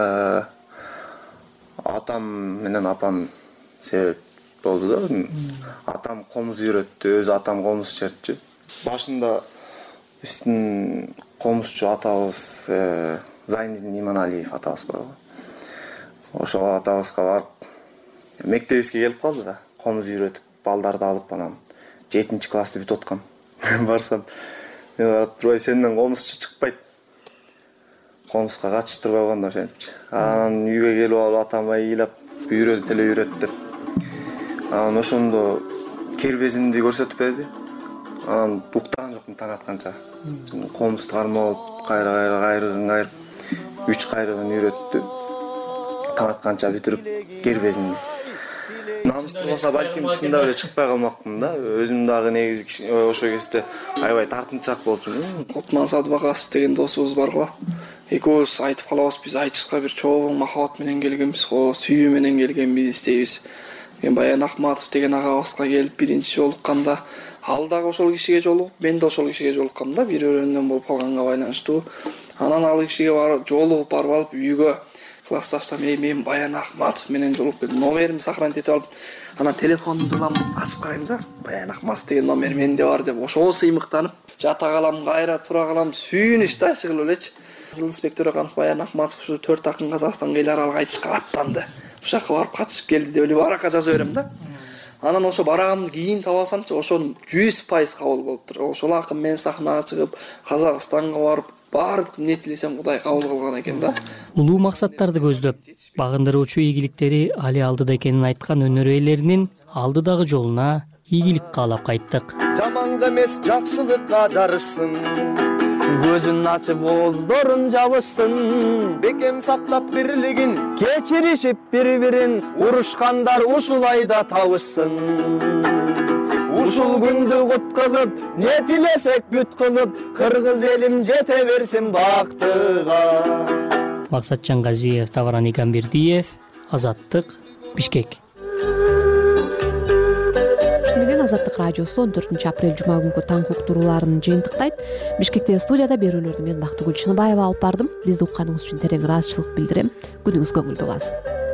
атам менен апам себеп болду да. Атам комуз үйрөттү, өзү атам комуз чертчү. Башында биздин комузчу атабыз Зайнидин Иманалиев атабыз бар. Ошол атабызга барып мектебибизге келип калды да. Комуз үйрөтүп, балдарды алып анан жетинчи классты бүтүп аткам. Барсам, мен барып турбай сенден комузчу чыкпайт. Комузга катыштырбай койгондо ошентипчи. Анан үйгө келип алып атам ыйлап үйрөт эле үйрөт деп. Анан ошондо кербезимди көрсөтүп берди. Анан уктаган жокмун таң атканча. Комузду кармап, кайра-кайра кайрыгын кайрып, үч кайрыгын үйрөттү. Таң атканча бүтүрүп кербезимди. Намыстуу болсо балким чындап эле чыкпай калмакмын да. Өзүм дагы негизи ошо кезде аябай тартынчаак болчумун. Кутман Садыбакасов деген досубуз бар го. Экөөбүз айтып калабыз, биз айтышка бир чоң махабат менен келгенбиз го, сүйүү менен келгенбиз дейбиз. Мен Баян Акматов деген агабызга келип биринчи жолукканда, ал дагы ошол кишиге жолугуп, мен да ошол кишиге жолуккам да, бир өрөөндөн болуп калганга байланыштуу. Анан ал кишиге барып жолугуп барып алып үйгө классташсам, "Эй, мен Баян Акматов менен жолугуп келдим." Номеримди сохранить этип алып, анан телефонумду жылам ачып карайм да. Баян Акматов деген номер менде бар деп, ошого сыймыктанып, жата калам, кайра тура калам, сүйүнүч да чыгылып элечи. Жылдызбек Төрөканов, Баян Акматов ушу төрт акын Казакстанга эл аралык айтышка аттанды. Ушакка барып катышып келди деп эле баракка жаза берем да. Анан ошо барамды кийин табасамчы, ошо жүз пайыз кабыл болуптур. Ошол акын мен сахнага чыгып, Казакстанга барып, баардык эмне тилесем Кудай кабыл кылган экен да. Улуу максаттарды көздөп, багындыруучу ийгиликтери али алдыда экенин айткан өнөр ээлеринин алдыдагы жолуна ийгилик каалап кайттык. Жаманга эмес, жакшылыкка жарышсын. Көзүн ачып оздорун жабышсын. Бекем сактап бирлигин, кечиришип бири-бирин, урушкандар ушулай да табышсын. Ушул күндү кут кылып, не тилесек бүт кылып, кыргыз элим жете берсин бактыга. Максатжан Газиев, Тавран Игамбердиев, Азаттык, Бишкек. менен Азаттык радиосу он төртүнчү апрель жума күнкү таңкы уктурууларын жыйынтыктайт. Бишкектеги студияда берүүлөрдү мен Бактыгүл Чыныбаева алып бардым. Бизди укканыңыз үчүн терең ыраазычылык билдирем. Күнүңүз көңүлдүү улансын.